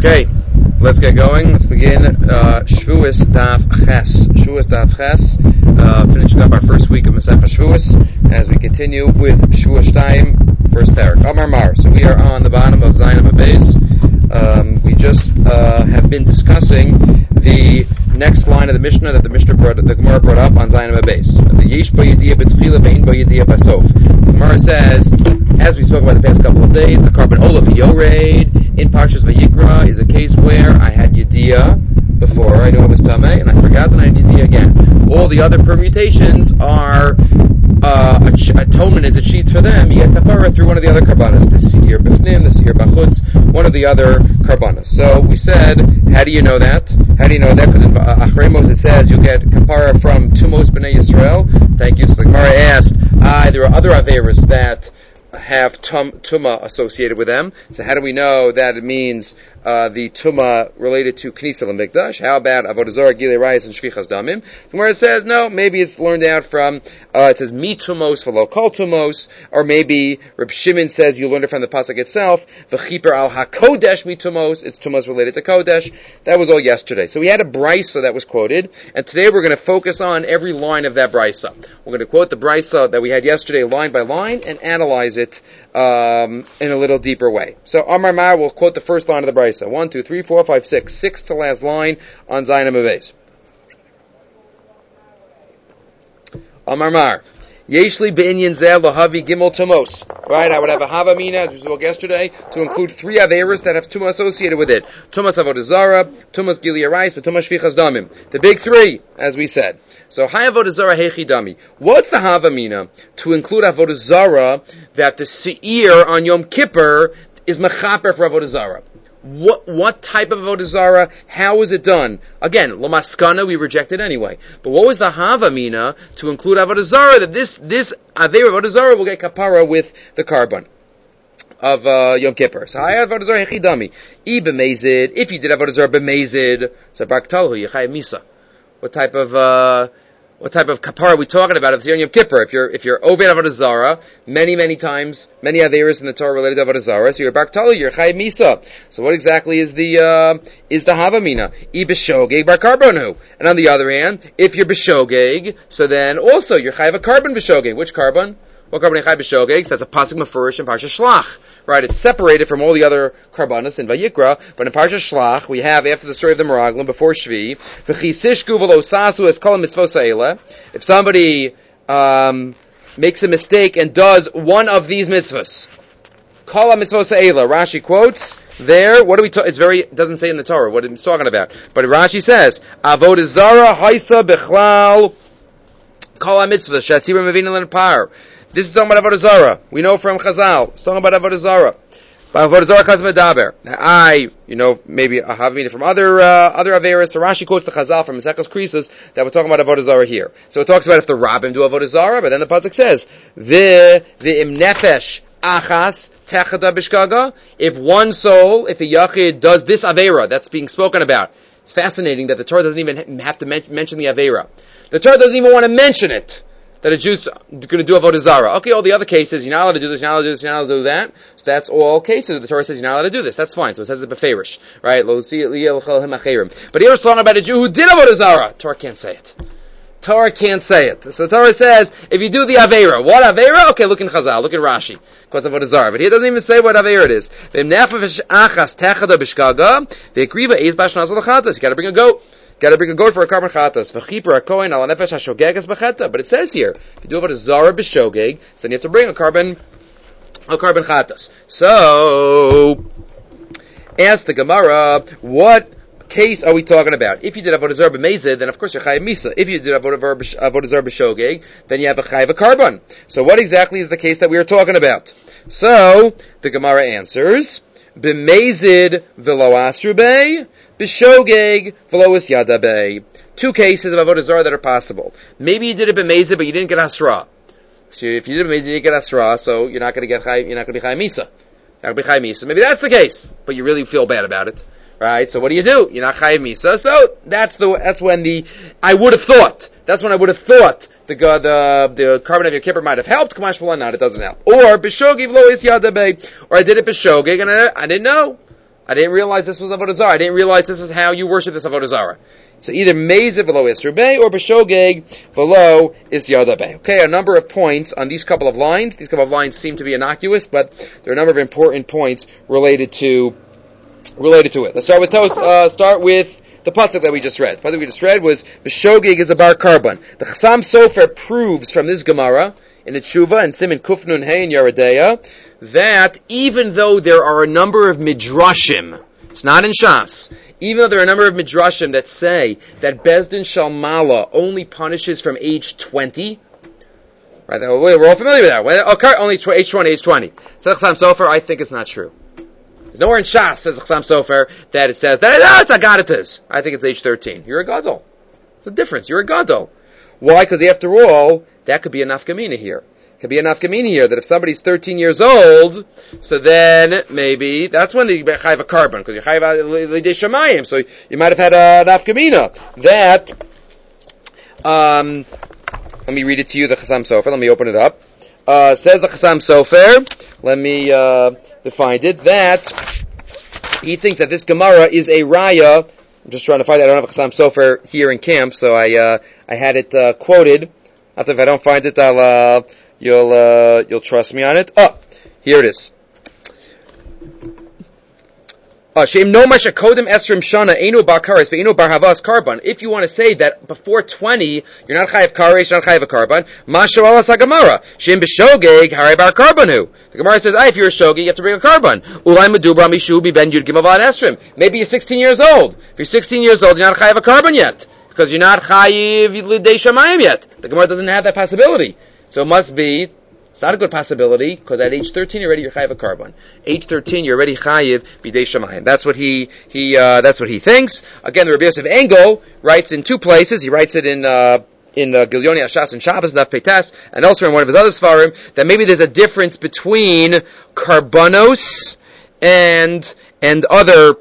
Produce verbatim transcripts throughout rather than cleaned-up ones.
Okay, let's get going. Let's begin uh, Shavuos Daf Ches. Shavuos Daf Ches, uh, finishing up our first week of Masechah Shavuos as we continue with Shavuos Shtayim, first parak. Amar Mar. So we are on the bottom of Zayin Beis. Um, we just uh, have been discussing the next line of the Mishnah that the Mishnah brought, the Gemara brought up on Zayin Beis. The Yesh Ba Yediyah B'Tchila Ve'in Ba Yediyah B'Sof. The Gemara says, as we spoke about the past couple of days, the carbon Olav Yored in Parshas Vayikra is a case where I had Yediyah before, I knew it was Tameh, and I forgot that I had Yediyah again. All the other permutations are uh, a ch- atonement is a sheet for them. You get kapara through one of the other karbanas, the Seir B'fnim, the Seir B'chutz, one of the other karbanas. So we said, how do you know that? How do you know that? Because in uh, Achremos it says you get kapara from Tumos B'nai Yisrael. Thank you. So the Gemara asked, ah, there are other averis that have tum, tuma associated with them. So how do we know that it means uh, the tuma related to Knesset L'Mikdash? How about Avodah Zarah, Gilei Rayis, and Shvichas Damim? Where it says, no, maybe it's learned out from, uh, it says, Mi tumos v'lo kol tumos, or maybe Reb Shimon says you learned it from the pasuk itself, V'chiper al hakodesh mi tumos, it's tumos related to Kodesh. That was all yesterday. So we had a brisa that was quoted, and today we're going to focus on every line of that brisa. We're going to quote the brisa that we had yesterday line by line and analyze it it um, in a little deeper way. So Amar Mar will quote the first line of the Brisa. One, two, three, four, five, six. Sixth to last line on Zayin Beis. Amar Mar. Yeshli be'inyan zeh lahavi gimel tumos. Right, I would have a havamina, as we spoke yesterday, to include three averas that have tumah associated with it. Tumas avodah zara, tumas gilei arayis, and tumas shvichas damim. The big three, as we said. So, hay avodah zara hechi dami. What's the havamina to include avodah zara that the seir on Yom Kippur is mechaper for avodah zara? What what type of avodah zara? How is it done? Again, lamaskana we reject it anyway. But what was the havamina to include avodah zara that this this avera avodah zara will get kapara with the carbon of uh, Yom Kippur? So I avodah zara hechidami I b'mezid. If you did avodah zara b'mezid, so barktalhu yechai misa. What type of uh, What type of kapara are we talking about? If you're on Yom Kippur, if you're if you're oved avodah zara, many many times, many averas in the Torah related to avodah zara, so you're barktali, you're chayiv misa. So what exactly is the uh, is the havamina? I b'shogeg bar karbonu. And on the other hand, if you're b'shogeg, so then also you're chayiv a carbon b'shogeg. Which carbon? What carbon chayiv b'shogeg? So that's a pasuk mefurish in Parsha Shlach. Right, it's separated from all the other karbanos in Vayikra, but in Parsha Shlach, we have, after the story of the Meraglim, before Shvi, v'chisishku v'losasu es kol mitzvos ha'ela. If somebody um, makes a mistake and does one of these mitzvahs, kol mitzvos ha'ela, Rashi quotes there, what do we talk, it's very, it doesn't say in the Torah what it's talking about, but Rashi says, avodah zara haisa bichlal kol mitzvahs, shatzirim mevin l'nepar. This is talking about avodah zara. We know from Chazal. It's talking about avodah zara. Avodah zara kaz medaber. Now I, you know, maybe a havamina from other uh, other averas. So Rashi quotes the Chazal from Maseches Krisos that we're talking about avodah zara here. So it talks about if the rabbim do avodah zara, but then the pasuk says the the im nefesh achas techada bishkaga. If one soul, if a yachid does this avera that's being spoken about, it's fascinating that the Torah doesn't even have to men- mention the avera. The Torah doesn't even want to mention it. That a Jew's going to do avodah zara. Okay, all the other cases, you're not allowed to do this, you're not allowed to do this, you're not allowed to do that. So that's all cases. The Torah says you're not allowed to do this. That's fine. So it says it's beferish, right? But here it's talking about a Jew who did avodah zara. Torah can't say it. Torah can't say it. So the Torah says, if you do the avera, what avera? Okay, look in Chazal, look in Rashi, because of avodah zara. But he doesn't even say what avera it is. You got to bring a goat. Got to bring a goat for a carbon chatas. V'chipur a kohen ala nefesh hashogegas b'cheta. But it says here, if you do avodah zara b'shogeg, then you have to bring a carbon, a carbon chatas. So, ask the Gemara, what case are we talking about? If you did avodah zara b'mezid, then of course you're chayiv misa. If you did avodah zara b'shogeg, then you have a chayiv a carbon. So what exactly is the case that we are talking about? So, the Gemara answers, b'mezid v'lo asrubei, b'shogeg v'lo is yadabei. Two cases of avodah zara that are possible. Maybe you did it b'mezid, but you didn't get hasra. So if you did it b'mezid, you didn't get hasra, so you're not going to get chayiv, you're not going to be chayiv misa. You're not going to be chayiv misa. Maybe that's the case, but you really feel bad about it. Right? So what do you do? You're not chayiv misa. So that's the, that's when the, I would have thought, that's when I would have thought the, the, the carbon of your kippur might have helped. Kamash v'lan, not, it doesn't help. Or, b'shogeg v'lo is yadabei. Or I did it b'shogeg and I, I didn't know. I didn't realize this was Avodah Zarah. I didn't realize this is how you worship this Avodah Zarah. So either Mezid v'lo Isser Bey or B'shogeg v'lo Isyada Bey. Okay, a number of points on these couple of lines. These couple of lines seem to be innocuous, but there are a number of important points related to related to it. Let's start with Tos, uh, start with the pasuk that we just read. The pasuk we just read was B'shogeg is a bar carbon. The Chassam Sofer proves from this Gemara in the Tshuva and Siman Kuf Nun Hey in Yeredeya that even though there are a number of midrashim, it's not in Shas, even though there are a number of midrashim that say that Bezdin Shalmala only punishes from age twenty, right? We're all familiar with that. Okay, only age twenty, age twenty. Says Chassam Sofer, I think it's not true. There's nowhere in Shas, says Chassam Sofer, that it says that oh, it's Agaritas. I think it's age thirteen. You're a gadol. It's a difference. You're a gadol. Why? Because after all, that could be a nafkamina here. Could be a nafkamina here that if somebody's thirteen years old, so then maybe that's when you have a carbon because you have l'idei shamayim. So you might have had a nafkamina that. Um, let me read it to you. The Chassam Sofer. Let me open it up. Uh, says the Chassam Sofer. Let me uh, find it. That he thinks that this Gemara is a raya. I'm just trying to find it. I don't have a Chassam Sofer here in camp, so I uh, I had it uh, quoted. After if I don't find it, I'll. Uh, You'll uh, you'll trust me on it. Oh, here it is. Shem no mashakodim esrim shana enu bar kares ve'enu bar havas karban. If you want to say that before twenty you're not chayav kares, you're not chayav a karban. Mashu alas hagemara. Shem b'shogeg haray bar karbanu. The Gemara says, ah, if you're a shogi, you have to bring a karban. Ulay medubra mishu bi ben yud gimel v'ad esrim. Maybe you're sixteen years old. If you're sixteen years old, you're not chayav a karban yet because you're not chayiv l'idei shamayim yet. The Gemara doesn't have that possibility. So it must be, it's not a good possibility, because at age thirteen, you're already chayiv a carbon. Age thirteen, you're already chayiv bidei shamayim. That's what he, he, uh, that's what he thinks. Again, the Rabbi Yosef Engel writes in two places. He writes it in, uh, in, uh, Gilyoni Ashas and Shabbos, Daf Peitas, and elsewhere in one of his other Sfarim, that maybe there's a difference between karbanos and, and other,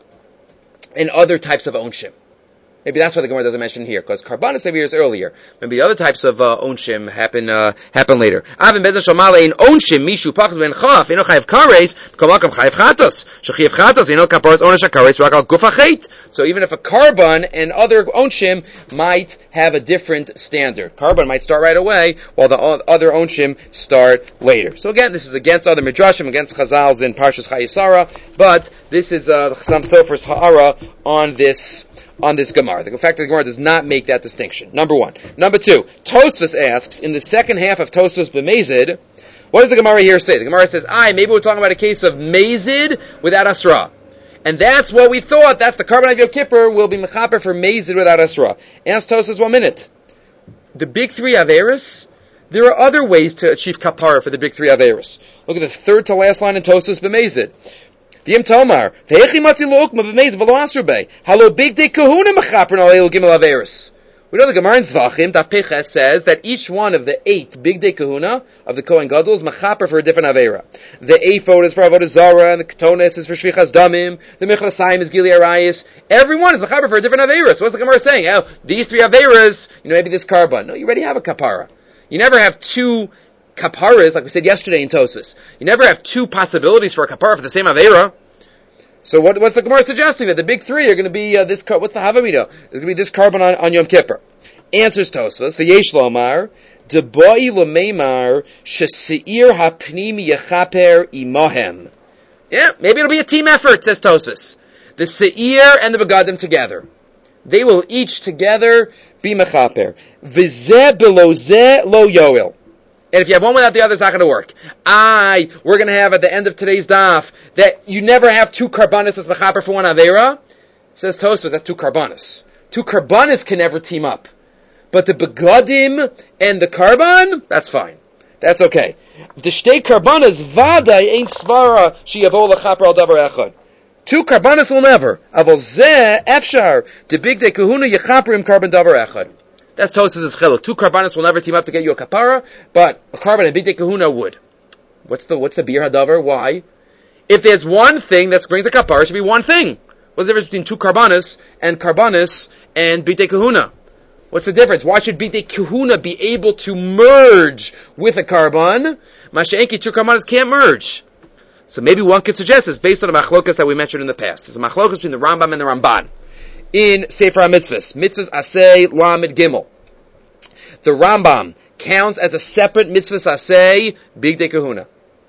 and other types of onshim. Maybe that's why the Gemara doesn't mention here, because karbanos maybe years earlier. Maybe the other types of uh, onshim happen uh, happen later. Avin bezah shamale in onshim mishu pachas ben chaf eno chayev kares kamakam chayev chatos shechiyev chatos eno kaparas onesh kares rakal gufachet. So even if a karban and other onshim might have a different standard, karban might start right away, while the other onshim start later. So again, this is against other midrashim, against Chazals in Parshas Chayesara, but this is uh, the Chassam Sofer's ha'ara on this. on this Gemara. The fact that the Gemara does not make that distinction. Number one. Number two, Tosfos asks, in the second half of Tosfos B'Mezid, what does the Gemara here say? The Gemara says, aye, maybe we're talking about a case of Mezid without Asra. And that's what we thought, that's the carbon of Yom Kippur will be Mechaper for Mezid without Asra. Ask Tosfos one minute. The big three Averis, there are other ways to achieve Kapara for the big three Averis. Look at the third to last line in Tosfos B'Mezid. V'yim Tomar, v'hechi matzi lo ukma b'meiz v'lo asur bei, halo big day kahuna mechaper n'alei gimel averis. We know the Gemara in Zvachim, Daf Peches, says that each one of the eight big day kahuna of the Kohen Gadol is mechaper for a different avera. The ephod is for avodah zara, and the ketones is for shvichas damim, the mechlesayim is gili arayis. Everyone is mechaper for a different avera. So what's the Gemara saying? Oh, these three averas, you know, maybe this carbon. No, you already have a kapara. You never have two kaparas, like we said yesterday in Tosfos. You never have two possibilities for a kapara for the same avera. So what, what's the Gemara suggesting? That the big three are going to be uh, this, what's the Havamina? There's going to be this carbon on, on Yom Kippur. Answers Tosfos, the Yesh Lomar, Debai Lomeimar, Sheseir Hapnimi Yechaper Imohem. Yeah, maybe it'll be a team effort, says Tosfos. The Seir and the Begadim together. They will each together be Mechaper. V'zeh below zeh lo yoel. And if you have one without the other, it's not going to work. I, we're going to have at the end of today's daf, that you never have two karbanis as mechaper for one avera. Says Tosfos, that's two karbanis. Two karbanis can never team up. But the begadim and the karban, that's fine. That's okay. The shtei karbanis, vaday ain't svara, sheyavo lechaper al davar echad. Two karbanis will never. Avol zeh efshar, the big day kahuna yechaper im karban davar echad. That's Tosfos' chiluk. Two karbanis will never team up to get you a kapara, but a carbon and big kahuna would. What's the what's the bir hadavar? Why? If there's one thing that brings a kapara, it should be one thing. What's the difference between two karbanis and karbanis and big kahuna? What's the difference? Why should big kahuna be able to merge with a carbon? Masha'enki, two karbanis can't merge. So maybe one could suggest it's based on a machlokas that we mentioned in the past. There's a machlokas between the Rambam and the Ramban. In Sefer HaMitzvahs, Mitzvahs Aseh Lamed Gimel. The Rambam counts as a separate Mitzvahs Aseh Bigdei Kahuna.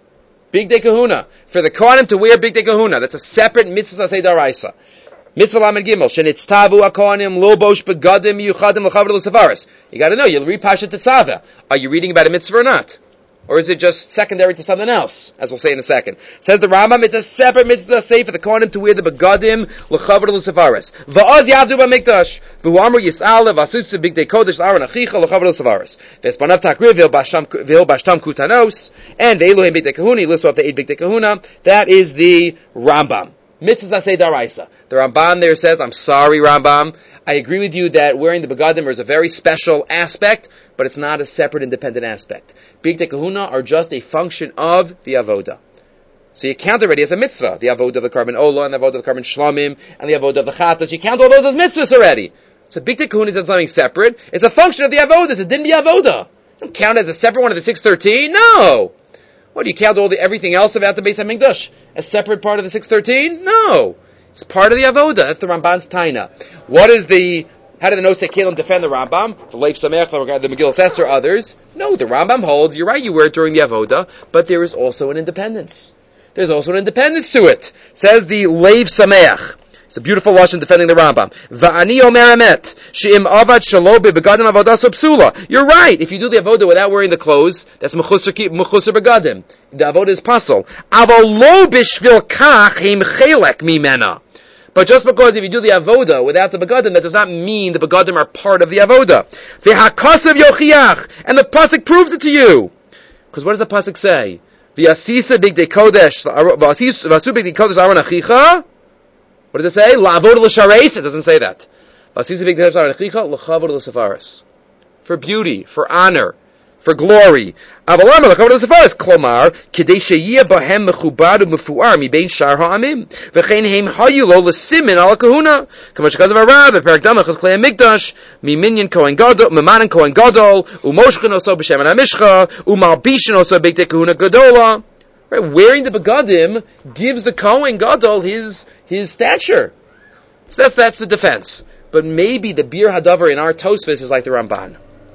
Bigdei Kahuna. For the Kohanim to wear Bigdei Kahuna. That's a separate Mitzvahs Aseh Daraisa. Mitzvah Lamed Gimel. Shenitztavu HaKohanim Lo Bosh Begadim Yuchadim L'Chavod L'Sefaris. You gotta know, you'll read Pashat Tetzaveh. Are you reading about a mitzvah or not? Or is it just secondary to something else? As we'll say in a second. Says the Rambam, it's a separate mitzvah say for the Kohanim to wear the begadim l'chavod l'sefaris. Va'oz yavdu b'mikdash. V'u'amru yis'ale v'asusu b'gdei kodesh l'aren achicha l'chavod l'sefaris. V'espanav takriv v'il bashtam kutanos. And v'eluhem b'gdei kahuni, lists off the eight b'gdei kahuna. That is the Rambam. Mitzvah say daraisa. The Rambam there says, I'm sorry Rambam, I agree with you that wearing the begadim is a very special aspect, but it's not a separate independent aspect. Bigdei Kahuna are just a function of the avoda. So you count already as a mitzvah. The avoda of the carbon ola, and the avoda of the carbon shlamim, and the avoda of the chatas. You count all those as mitzvahs already. So Bigdei Kahuna is not something separate. It's a function of the avodas. It didn't be avoda. You don't count it as a separate one of the six thirteen. No. What, do you count all the everything else about the Beis HaMikdash as separate part of the six thirteen? No. It's part of the avoda. That's the Ramban's taina. What is the... How did the Nosei Kelim defend the Rambam? The Leif Sameach, the Megillah Esther, others? No, the Rambam holds, you're right, you wear it during the Avoda, but there is also an independence. There's also an independence to it. Says the Leif Sameach. It's a beautiful lashon defending the Rambam. Va'ani omer emet, she'im avad shalo bebegadim avodas psula. You're right, if you do the Avoda without wearing the clothes, that's mechusar begadim. The Avoda is pasul. Aval lo bishvil kach heim chelek mimena. But just because if you do the avoda without the begadim, that does not mean the begadim are part of the avoda. V'hakasav yochiach, and the pasuk proves it to you. Because what does the pasuk say? V'asisa bigdei kodesh, v'asu bigdei kodesh aron achicha. What does it say? La'avoda l'shareis. It doesn't say that. V'asisa bigdei kodesh aron achicha l'chavod l'sefaris. For beauty, for honor, for glory. Avalama l'chavod l'sefaris. Klomar kidei sheyiyah bahem mechubad u'mefuar mibein shar ha'amim v'chein heim hayu lo l'simin al kahuna k'mash kazav harav v'perak damach as klei hamikdash miminyan kohen gadol mimanan kohen gadol u'moshchen oso b'shem ha'mishcha u'malbishin oso b'gdei kahuna gadola. Right, wearing the begadim gives the kohen gadol his his stature. So that's that's the defense. But maybe the bir hadavar in our Tosfos is like the Ramban.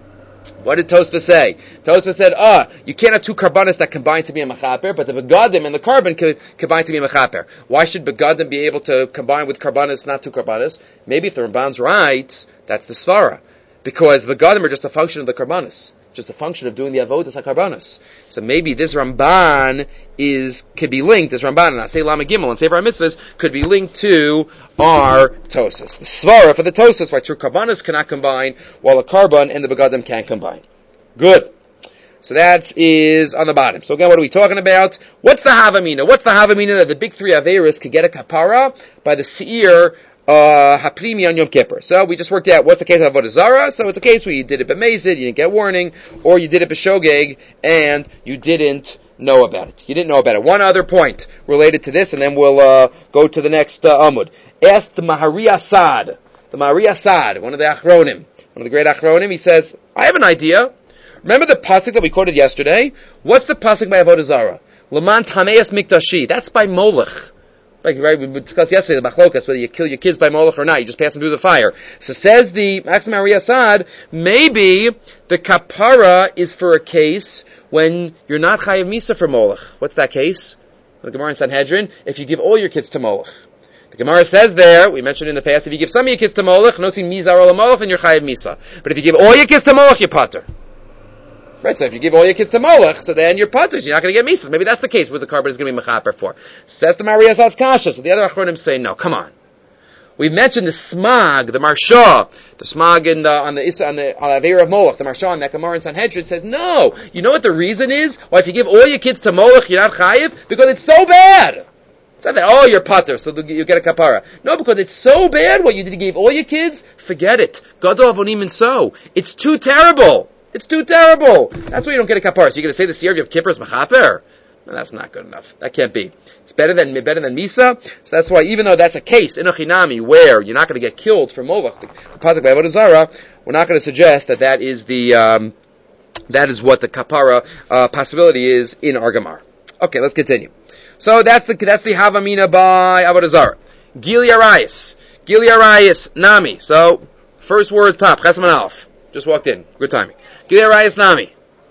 What did Tosfos say? Tosfos said, ah, you can't have two karbanis that combine to be a mechaper, but the begadim and the carbon could combine to be a mechaper. Why should begadim be able to combine with karbanis, not two karbanis? Maybe if the Ramban's right, that's the svara. Because begadim are just a function of the karbanis. Just a function of doing the avodas HaKarbanos. So maybe this Ramban is, could be linked, this Ramban and Aseh Lamed Gimel and Sefer HaMitzvahs could be linked to our Tosfos. The svara for the Tosfos, why true Karbanos cannot combine, while the Karban and the Begadim can combine. Good. So that is on the bottom. So again, what are we talking about? What's the Havamina? What's the Havamina that the big three Averis could get a kapara by the Seir Uh, Haprimi on Yom Kippur. So we just worked out what's the case of Avodah Zarah. So it's a case where you did it b'mezid, you didn't get warning, or you did it b'shogeg, and you didn't know about it. You didn't know about it. One other point related to this, and then we'll uh, go to the next uh, Amud. Asked the Mahari Asad, the Mahari Asad, one of the Achronim, one of the great Achronim, he says, I have an idea. Remember the pasuk that we quoted yesterday? What's the pasuk by Avodah Zarah? Leman Tameas Mikdashi. That's by Molech. Like, right, we discussed yesterday the machlokas, whether you kill your kids by Molech or not, you just pass them through the fire. So says the Max Mari Asad, maybe the kapara is for a case when you're not chayav misa for Molech. What's that case? The Gemara in Sanhedrin, if you give all your kids to Molech. The Gemara says there, we mentioned in the past, if you give some of your kids to Molech, no sin mizar ola Molech, then you're chayav misa. But if you give all your kids to Molech, you're pater. Right, so if you give all your kids to Molech, so then you're pater, you're not going to get misas. Maybe that's the case where the carbon is going to be mechaper for. Says the Maria Zatz Kasha. So the other Achronim say, no, come on. We've mentioned the smag, the marsha, the smag in the, on the Issa, on the, on the Aveira of Molech, the marsha on the Gemara in Sanhedrin says, no. You know what the reason is? Why if you give all your kids to Molech, you're not chayiv? Because it's so bad. It's not that, oh, you're pater, so you get a kapara. No, because it's so bad what you did, you gave all your kids, forget it. Gadol avonim and so. It's too terrible. It's too terrible. That's why you don't get a kapara. So you're going to say the Seir of Yom Kippur is mechaper? No, that's not good enough. That can't be. It's better than better than Misa. So that's why, even though that's a case in Ochinami where you're not going to get killed for Molech, the pasuk by Avodah Zarah, we're not going to suggest that that is the um, that is what the kapara uh, possibility is in our Gemara. Okay, let's continue. So that's the that's the Havamina by Avodah Zarah. Gili Arayis. Gili Arayis Nami. So first word is top. Chesam and Aleph. Just walked in. Good timing. Gili Arayis Nami.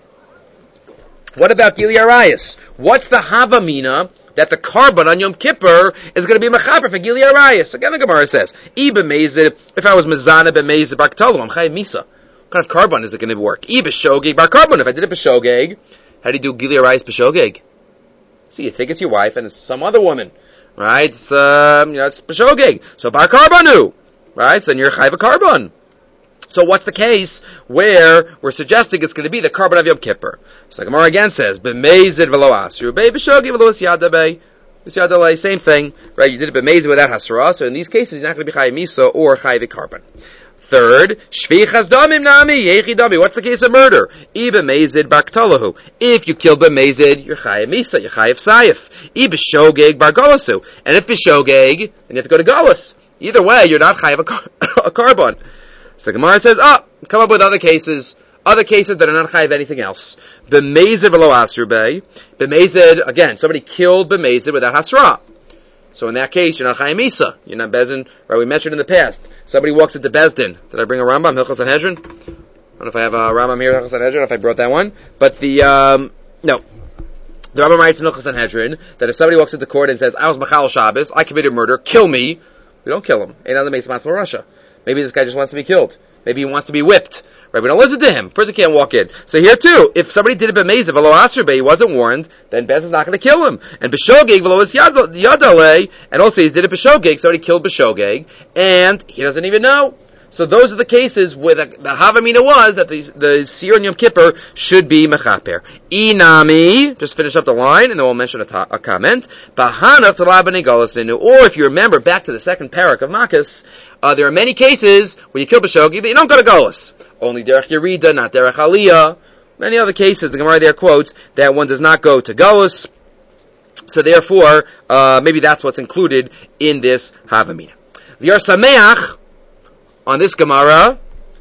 What about Gili Arayis? What's the Havamina that the carbon on Yom Kippur is going to be mechaper for Gili Arayis? Again, the Gemara says, Iba Mezid, if I was Mezana b'Mezid Baktalo, I'm Chayav Misa. What kind of carbon is it going to work? Iba Shogeg Bar Carbon. If I did it b'Shogeg, how do you do Gili Arayis b'Shogeg? See, you think it's your wife and it's some other woman, right? It's, um, you know, it's b'Shogeg. So Bar Carbonu, right? So then you're Chayav Carbon. So what's the case where we're suggesting it's going to be the carbon of Yom Kippur? So the Gemara again says, B'mezid v'lo asru, b'shogi v'lo isyadabei, isyadalei, same thing, right? You did it b'mezid without hasra, so in these cases you're not going to be chayiv misa or chayiv carbon. Third, shvichas damim nami, yechi dami. What's the case of murder? I b'mezid b'ktalahu. If you kill b'mezid, you're chayiv misa, you're chayiv sayif. I b'shogeg bar galasu. And if b'shogeg, then you have to go to galus. Either way, you're not chayiv a, car- a carbon. So the Gemara says, oh, come up with other cases, other cases that are not chayiv anything else. B'mezid v'lo asru bei. B'mezid, again, somebody killed b'mezid without hasra. So in that case, you're not chayiv misa. You're not bezin, right? We mentioned in the past. Somebody walks into Bezdin. Did I bring a Rambam, Hilchos Sanhedrin? I don't know if I have a Rambam here, Hilchos Sanhedrin, if I brought that one. But the, um, no. The Rambam writes in Hilchos Sanhedrin that if somebody walks into court and says, I was Machal Shabbos, I committed murder, kill me, we don't kill him. Ain't other makes Masma Russia. Maybe this guy just wants to be killed. Maybe he wants to be whipped. Right? We don't listen to him. Person can't walk in. So here too, if somebody did it b'mezid v'lo asur, he wasn't warned, then Bez is not going to kill him. And b'shogeg v'lo is yadalei, and also he did it b'shogeg, so he killed b'shogeg, and he doesn't even know. So those are the cases where the, the Havamina was that the, the Seir and Yom Kippur should be mechaper. Inami, just finish up the line, and then we'll mention a, ta- a comment. Bahanach talabani galasinu, or if you remember back to the second parak of Makkas, uh, there are many cases where you kill b'shogeg that you don't go to galus. Only derech yerida, not derech aliyah. Many other cases, the Gemara there quotes that one does not go to galus. So therefore, uh, maybe that's what's included in this Havamina. The Yar Sameach on this Gemara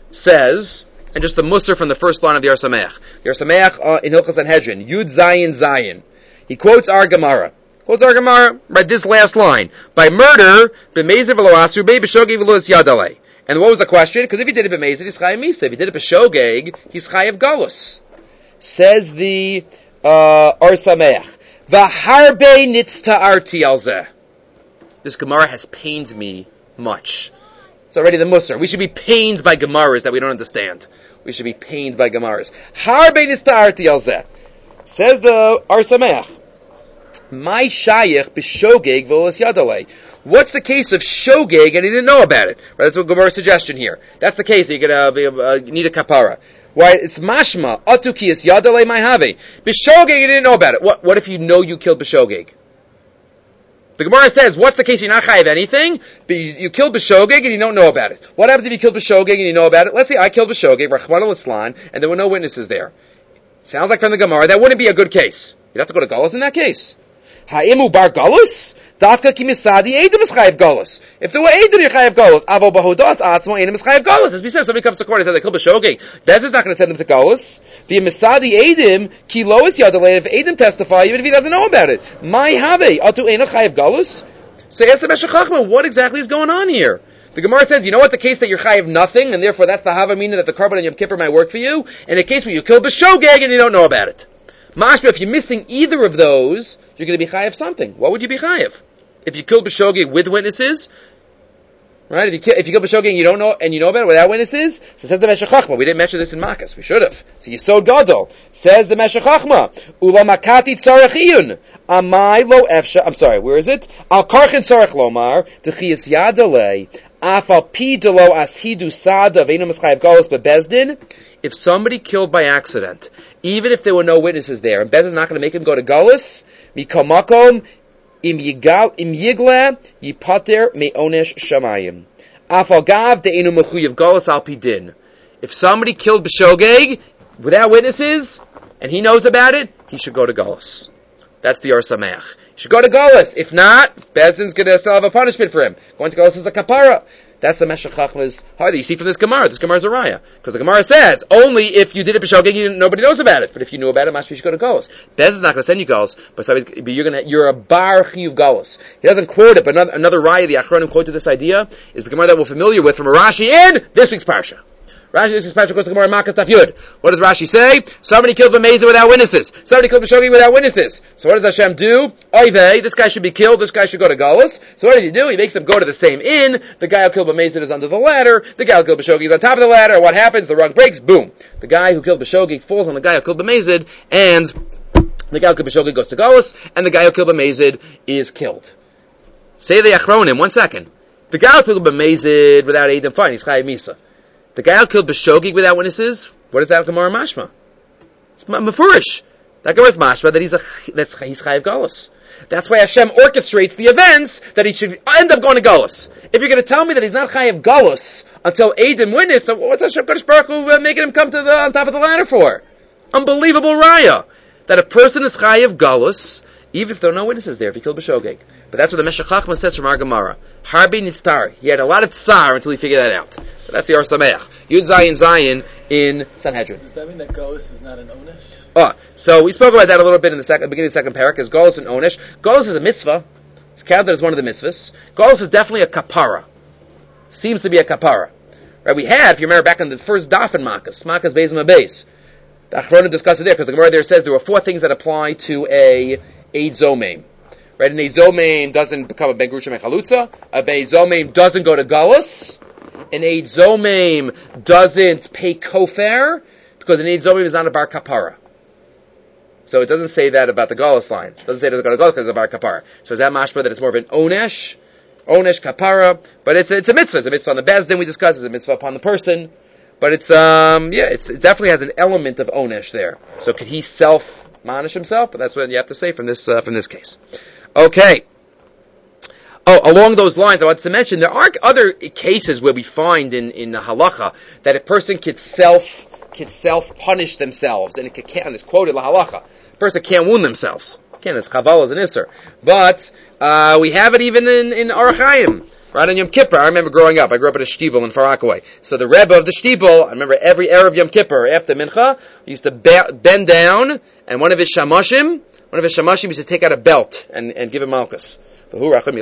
says, and just the Musar from the first line of the Yar Sameach. The Yar Sameach uh, in Hilchos Sanhedrin, Yud Zayin Zayin. He quotes our Gemara. Quotes our Gemara by this last line. By murder, b'mezid v'lo asur, bei b'shogeg v'lo is yadalei. And what was the question? Because if he did it b'mezid, he's chayav misa. If he did it b'shogeg, he's chayav galus. Says the uh, Or Sameach. V'harbe nitzta arti al zeh. This Gemara has pained me much. It's already the Musar. We should be pained by Gemaras that we don't understand. We should be pained by Gemaras. Harbe nitzta arti al zeh. Says the Or Sameach. My shayach b'shogeg v'olas yadalei. What's the case of shogeg and he didn't know about it? Right, that's what Gemara's suggestion here. That's the case. You're gonna be, uh, need a kapara. Why? It's mashma atuki is yadalei my have. B'shogeg you didn't know about it. What? What if you know you killed b'shogeg? The Gemara says, what's the case? You're not chayiv anything, but you, you killed b'shogeg and you don't know about it. What happens if you killed b'shogeg and you know about it? Let's say I killed b'shogeg, Rachmana litzlan, and there were no witnesses there. Sounds like from the Gemara that wouldn't be a good case. You'd have to go to galus in that case. Ha'imu bar galus? Dafka kimisadi edim is chayiv galus. If there were edim, you're chayiv galus. Avo bahodas atzmo edim is chayiv galus. As we said, if somebody comes to court and says they killed b'shogeg, Bez is not going to send them to galus. The misadi edim kilo is yadalei. If edim testify, even if he doesn't know about it, my have atu eno chayiv galus. So ask the Meshech Chachma, what exactly is going on here? The Gemara says, you know what, the case that you're chayiv nothing, and therefore that's the Havamina that the carbon on Yom Kippur might work for you, and a case where you killed b'shogeg and you don't know about it. Mashma, if you're missing either of those, you're going to be chayiv something. What would you be chayiv? If you killed b'shogeg with witnesses, right? If you kill, if you kill b'shogeg and you don't know and you know about it without witnesses, so says the Meshech Chachma. We didn't mention this in Makkas. We should have. So Yisod Gadol says the Meshech Chachma. Ula makati tzarech iyun. Amai lo efsha. I'm sorry. Where is it? Al karchen tzarech lomar techiyas yadalei afal pi delo ashidu sada veinu mischayev galus bebezdin. If somebody killed by accident, even if there were no witnesses there, and Bez is not going to make him go to galus, mikol makom im yigal im yigla yipater me'onesh shamayim. Afal gav de'enu mechuyev galus al pidin. If somebody killed b'shogeg without witnesses and he knows about it, he should go to galus. That's the Or Sameach. He should go to galus. If not, Bezdin's going to still have a punishment for him. Going to galus is a kapara. That's the Meshech Chachmas. How do you see from this Gemara? This Gemara is a raya. Because the Gemara says, only if you did it b'shogeg, nobody knows about it. But if you knew about it, mashvi should go to Golos. Bez is not going to send you Golos, but you're going to, you're a bar chiyuv Golos. He doesn't quote it, but another, another raya, the Achronim quoted this idea, is the Gemara that we're familiar with from Rashi in this week's parsha. Rashi, this is Parsha goes to Gemara Makas Daf Yud. What does Rashi say? Somebody killed B'mezid without witnesses. Somebody killed B'shogeg without witnesses. So what does Hashem do? Oivei, this guy should be killed, this guy should go to Galus. So what does he do? He makes them go to the same inn. The guy who killed B'mezid is under the ladder. The guy who killed B'shogeg is on top of the ladder. What happens? The rung breaks. Boom. The guy who killed B'shogeg falls on the guy who killed B'mezid, and the guy who killed B'shogeg goes to Galus, and the guy who killed B'mezid is killed. Say the Achronim, one second. The guy who killed B'mezid without Eidim, fine, he's Chayav Misa. The guy who killed B'shogeg without witnesses, what is that Gemara Mashma? It's Mefurish. That Gemara is Mashma that he's a, that's, he's Chayav Galus. That's why Hashem orchestrates the events that he should end up going to Galus. If you're going to tell me that he's not Chayav Galus until Eidim witness, so what's Hashem Kodesh Baruch Hu uh, making him come to the, on top of the ladder for? Unbelievable raya. That a person is Chayav Galus, even if there are no witnesses there, if he killed B'shogeg. But that's what the Meshech Chachma says from our Gemara. Harbi Nitztar. He had a lot of tsar until he figured that out. So that's the Or Sameach. Yud Zayin Zayin in Sanhedrin. Does that mean that Golus is not an Onish? Oh, so we spoke about that a little bit in the second, beginning of the second parak. Is Golus and Onish? Golus is a mitzvah. It's counted as one of the mitzvahs. Golus is definitely a kapara. Seems to be a kapara. Right? We had, if you remember back in the first daf in Makas, Makas Beis and Beis. The Achronim discussed it there because the Gemara there says there were four things that apply to a Eid Zomeim. Right, an Eid Zomeim doesn't become a Ben Grusha Mechalutza. A Ben Zomeim doesn't go to Galus. An Eid Zomeim doesn't pay kofar because an Eid Zomeim is not a bar kapara. So it doesn't say that about the Galus line. It doesn't say it doesn't go to Galus because it's a bar kapara. So is that mashma that it's more of an onesh, onesh kapara? But it's it's a mitzvah. It's a mitzvah on the bezdin we discussed. It's a mitzvah upon the person. But it's um yeah, it's it definitely has an element of onesh there. So could he self manish himself? But that's what you have to say from this uh, from this case. Okay. Oh, along those lines, I wanted to mention there are other cases where we find in in the halacha that a person could self could self punish themselves, and it could count. It's quoted la halacha. A person can't wound themselves. Again, it's chaval as an isser, but uh, we have it even in in Orach Chaim. Right on Yom Kippur, I remember growing up. I grew up at a shtibel in Far Rockaway. So the Rebbe of the shtibel, I remember every Erev Yom Kippur after Mincha, he used to be- bend down, and one of his shamashim, one of his shamashim used to take out a belt and, and give him malchus. Then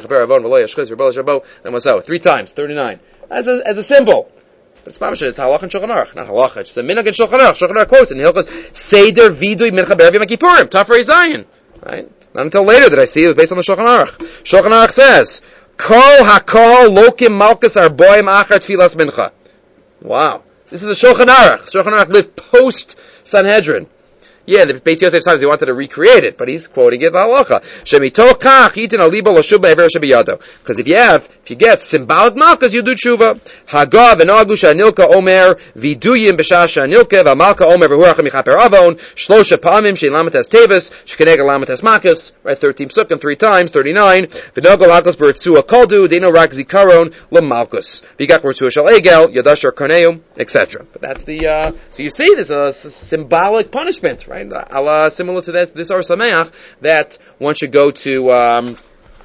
what's that? Three times, thirty-nine. As a, as a symbol. But it's mamash, it's halach and shulchan aruch, not halach. It's a minhag and shulchan aruch. Shulchan aruch quotes in Hilchos Seder Vidui Mincha B'Erev Yom Kippurim, Tafrei Zayin. Right? Not until later did I see it based on the shulchan aruch. Shulchan aruch says, Kol hakol lokim malchus arboim achar tfilas mincha. Wow. This is the Shulchan Aruch. Shulchan Aruch lived post Sanhedrin. Yeah, the Beis Yosef times they wanted to recreate it, but he's quoting it halacha. Shemito kach itin alibo l'shuba ever shebiyado. Because if you have, if you get symbolic malchus, you do tshuva. Hagav and agusha nilka omer viduyim b'shasha nilka v'malka omer v'hurachim yichaper avon shlosha pa'amim shein lamates tevis shekenega lamates makis. Right, thirteen psukim, three times, thirty-nine. V'nogal hakos b'ritzua koldu dino rak zikaron l'malchus. V'gak b'ritzua shal egel yadashar karneum, et cetera. But that's the uh, so you see, there's a s- symbolic punishment. Right, Allah, similar to that, this Or Sameach, that one should go to um,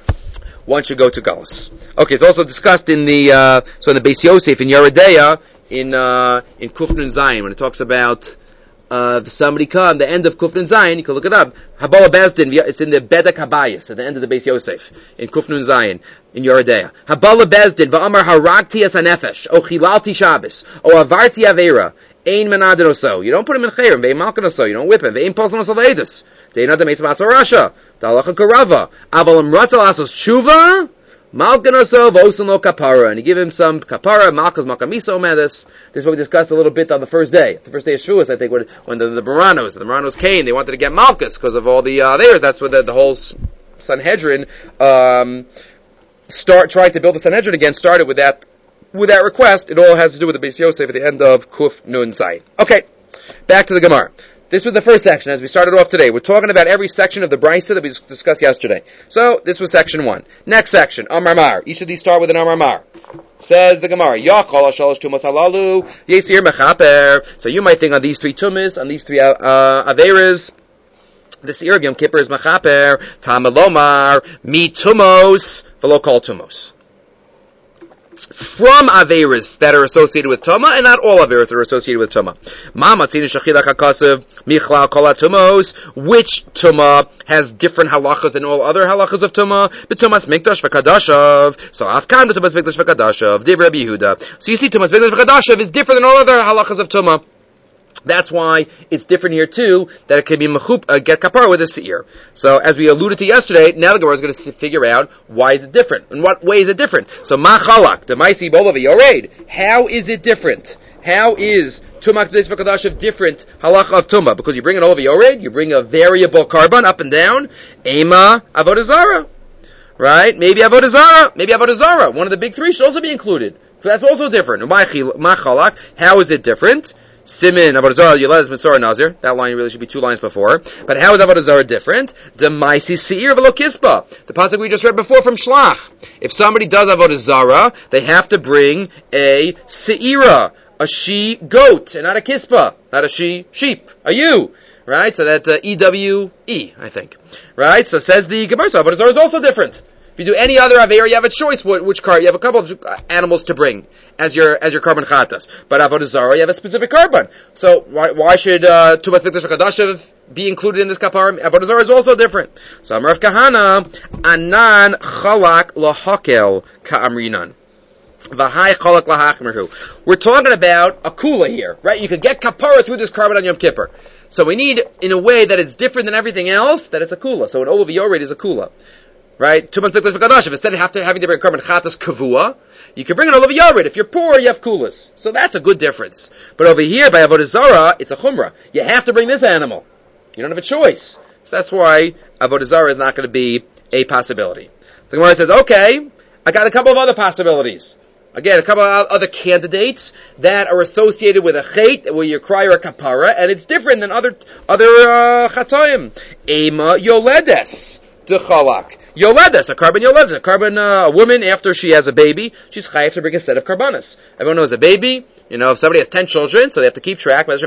one should go to Galus. Okay, it's also discussed in the uh, so in the Beis Yosef in Yeridea in uh, in Kuf Nun Zayin when it talks about uh, somebody come the end of Kuf Nun Zayin. You can look it up. Habala Bezdin. It's in the Bedek Habayis at the end of the Beis Yosef in Kuf Nun Zayin in Yeridea. Habala Bezdin va'amar haragti es hanefesh o chilalti Shabbos o avarti avera. Ein menadinoso. You don't put him in chayrim. Ve'im malkanoso. You don't whip him. Ve'im posanoso leidus. De'inad de'meitz v'atzor rasha. Da'alacha karava. Avalim ratzal asos tshuva. Malkanoso v'osan lo kapara. And you give him some kapara. Malkas makamiso medis. This is what we discussed a little bit on the first day. The first day of Shavuos, I think, when, when the, the Moranos, the Moranos came, they wanted to get malchus because of all the, uh, theirs. That's where the, the whole Sanhedrin, um, start, trying to build the Sanhedrin again, started with that With that request. It all has to do with the Beis Yosef at the end of Kuf Nun Zayin. Okay, back to the Gemara. This was the first section as we started off today. We're talking about every section of the Brisa that we discussed yesterday. So, this was section one. Next section, Amar Mar. Each of these start with an Amar Mar. Says the Gemara, Yachol HaShalosh Tumas Halalu, Yesir Mechaper. So you might think on these three Tumas, on these three uh, uh, Averas, the Seir of Yom Kippur is Mechaper, Tamalomar, Mi Tumos, Velo Kol Tumos. from Averis that are associated with Tuma, and not all Averis that are associated with Tuma. Which Tuma has different halachas than all other halachas of Tuma? B'Tumas Mikdash v'Kadashav. So Afkan b'Tumas Mikdash v'Kadashav. Div Rabbi Yehuda. So you see, Tumas Mikdash v'Kadashav is different than all other halachas of Tuma. That's why it's different here too, that it can be mechup, uh, get kapara with a seir. So, as we alluded to yesterday, now the Gemara is going to figure out why is it different. In what way is it different? So, ma chalak, the maisi bolav yored. How is it different? How is Tumas Mikdash v'Kadashav different halacha of Tumah? Because you bring an olav yored, you bring a variable carbon up and down, ema avodah zara. Right? Maybe avodah zara, maybe avodah zara. One of the big three should also be included. So that's also different. Ma chalak, how is it different? Simin, Avodah Zarah, Yoledes, Mitzorah, Nazir. That line really should be two lines before. But how is Avodah Zarah different? Demaisi Seir v'lo Kispa. The pasuk we just read before from Shlach. If somebody does Avodah Zarah, they have to bring a Seira, a she goat, and not a Kispa, not a she sheep, a ewe. Right? So that's uh, E W E, I think. Right? So says the Gemara, so Avodah Zarah is also different. If you do any other Aveira, you have a choice which car. You have a couple of animals to bring as your as your carbon chatas. But Avodah Zarah, you have a specific carbon. So why why should uh, Tumas Mikdash v'Kadashav be included in this kapar? Avodah Zarah is also different. So Amar Rav Kahana, Anan chalak lahakel ka'amrinan. V'hai chalak lahachmerhu. We're talking about a kula here, right? You could get kapara through this carbon on Yom Kippur. So we need, in a way that it's different than everything else, that it's a kula. So an olav yored is a kula. Right? Tumas Mikdash v'Kadashav. Instead of having to bring a carbon chatas kavua, you can bring an olav yored. If you're poor, you have kulas. So that's a good difference. But over here, by Avodah Zarah, it's a chumrah. You have to bring this animal. You don't have a choice. So that's why Avodah Zarah is not going to be a possibility. The Gemara says, okay, I got a couple of other possibilities. Again, a couple of other candidates that are associated with a chait, where you require a kapara, and it's different than other other uh, chatoim. Ema yoledes dechalak. Yoledes, a carbon yoledes, a carbon, uh, a woman after she has a baby, she's chayav to bring a set of karbanas. Everyone knows a baby, you know, if somebody has ten children, so they have to keep track, the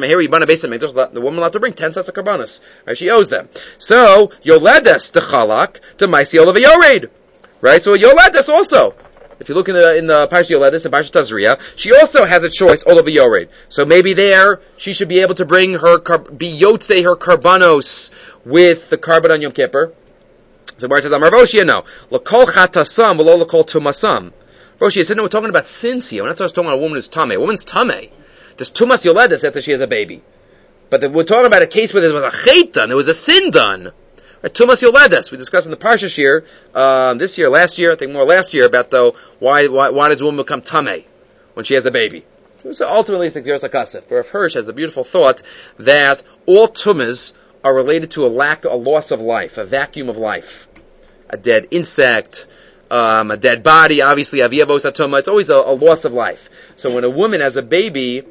woman will have to bring ten sets of karbanas. Right? She owes them. So, yoledes dechalak to maisi olav yored. Right? So, yoledes also. If you look in the in the Parshat Yoledes and Parshat Tazria, she also has a choice, olav yored. So maybe there she should be able to bring her be yotze her karbanos with the carbon on Yom Kippur. So Bar says, Amar Roshia, no. L'kol chatasam v'lo l'kol tumasam. Roshia said, no, we're talking about sins here. We're not talking about a woman who's tameh. A woman's tameh. There's tumas yoledes after she has a baby. But the, we're talking about a case where there was a chait done, there was a sin done. Right? Tumas yoledes. We discussed in the Parsha here, um, this year, last year, I think more last year, about though why why, why does a woman become tameh when she has a baby? So ultimately, it's like Zeres HaKasef. But Rav Hirsch has the beautiful thought that all tumas are related to a lack, a loss of life, a vacuum of life. A dead insect, um, a dead body, obviously, aviyavos atoma, it's always a, a loss of life. So when a woman has a baby,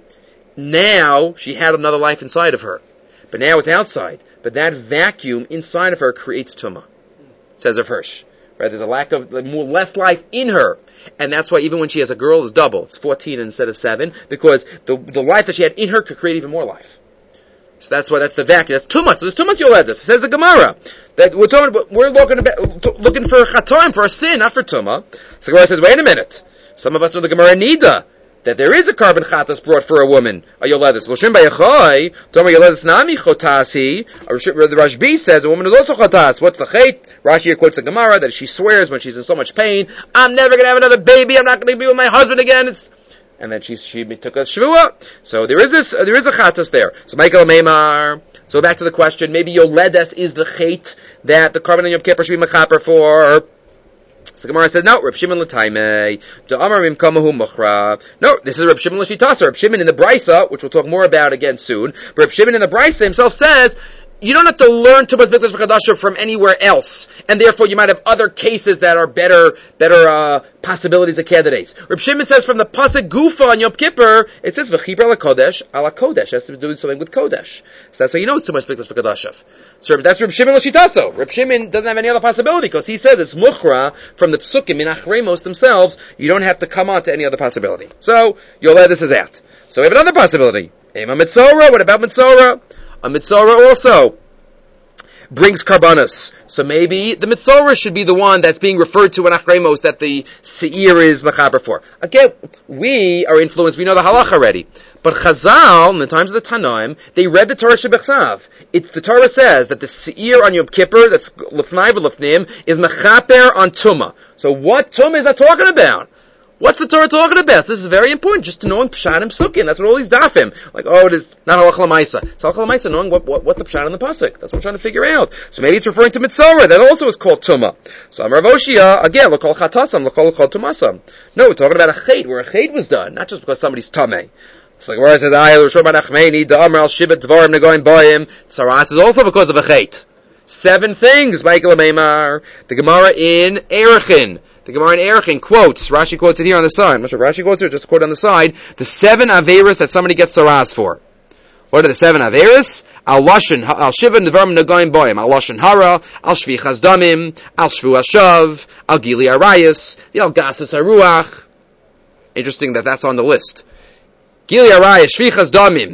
now she had another life inside of her. But now it's outside. But that vacuum inside of her creates tumah, says Rav Hirsch. Right? There's a lack of, more, less life in her. And that's why even when she has a girl, it's double. It's fourteen instead of seven, because the, the life that she had in her could create even more life. So that's why that's the vacuum. That's too much. So there's too much yoledes. Says the Gemara that we're talking about, we're looking about, looking for a chatoim, for a sin, not for tumah. So the Gemara says, wait a minute. Some of us know the Gemara nida that there is a carbon chatas brought for a woman, a yoledes. L'shim b'yachai, toma yoledes nami chotasi. The Rashbi says a woman is also chotas. What's the chait? Rashi here quotes the Gemara that she swears when she's in so much pain, I'm never going to have another baby. I'm not going to be with my husband again. It's And then she she took a shvua. So there is this, uh, there is a chatas there. So Michael Meimar. So back to the question. Maybe yoledes is the chait that the carbon on Yom Kippur should be mechaper for. So Gemara says no. Reb Shimon l'taimei the amarim kamahu muchra. No, this is Reb Shimon l'shitasa. Reb Shimon in the Brisa, which we'll talk more about again soon. But Reb Shimon in the Brisa himself says, you don't have to learn Tumas Mikdash v'Kadashav from anywhere else, and therefore you might have other cases that are better, better uh, possibilities of candidates. Reb Shimon says from the pasuk Gufa on Yom Kippur, it says v'chibra la kodesh ala kodesh. It has to do something with kodesh. So that's how you know it's Tumas Mikdash v'Kadashav. So that's Reb Shimon l'shitaso. Reb Shimon doesn't have any other possibility because he says it's muchra from the psukim in Achremos themselves. You don't have to come on to any other possibility. So yoledes is out. So we have another possibility. Ema mitzora. What about mitzora? A mitzora also. brings karbanos. So maybe the Mitzorah should be the one that's being referred to in Achremos that the Seir is Mechaber for. Again, we are influenced, we know the halach already. But Chazal, in the times of the Tanoim, they read the Torah Shebechsav. It's, the Torah says that the Seir on Yom Kippur, that's Lefnai v'Lefnim, is Mechaper on Tumah. So what Tumah is that talking about? What's the Torah talking about? This is very important, just to know in Pshat and Psukim. That's what all these dafim. Like, oh, it is not Halach L'Maisa. It's Halach L'Maisa, knowing what, what, what's the Pshat in the Pasuk. That's what we're trying to figure out. So maybe it's referring to Mitzorah. That also is called Tumah. So Amar Rav Oshia, again, L'kol Chatasam, L'kol L'kol Tumasam. No, we're talking about a Chet, where a Chet was done, not just because somebody's Tameh. It's like where it says, "I L'Shor Ban Achmeini, Da'amar Al Shivat Dvarim Negoim Bayim." Tzaras is also because of a Chet. Seven things, Michael Ameimar. The Gemara in Erechin. The Gemara in Erechin quotes, Rashi quotes it here on the side. I'm not sure if Rashi quotes it or just quote on the side, the seven Averis that somebody gets Tzaras for. What are the seven Averis? Al Lashon, Al Shivan Dvarim Negoim Bayim, Al Lashon Hara, Al Shvichas Damim, Al Shvu Hashav, Al Gili Arayas, Al Gasas Haruach. Interesting that that's on the list. Gili Arayas, Shvichas Damim,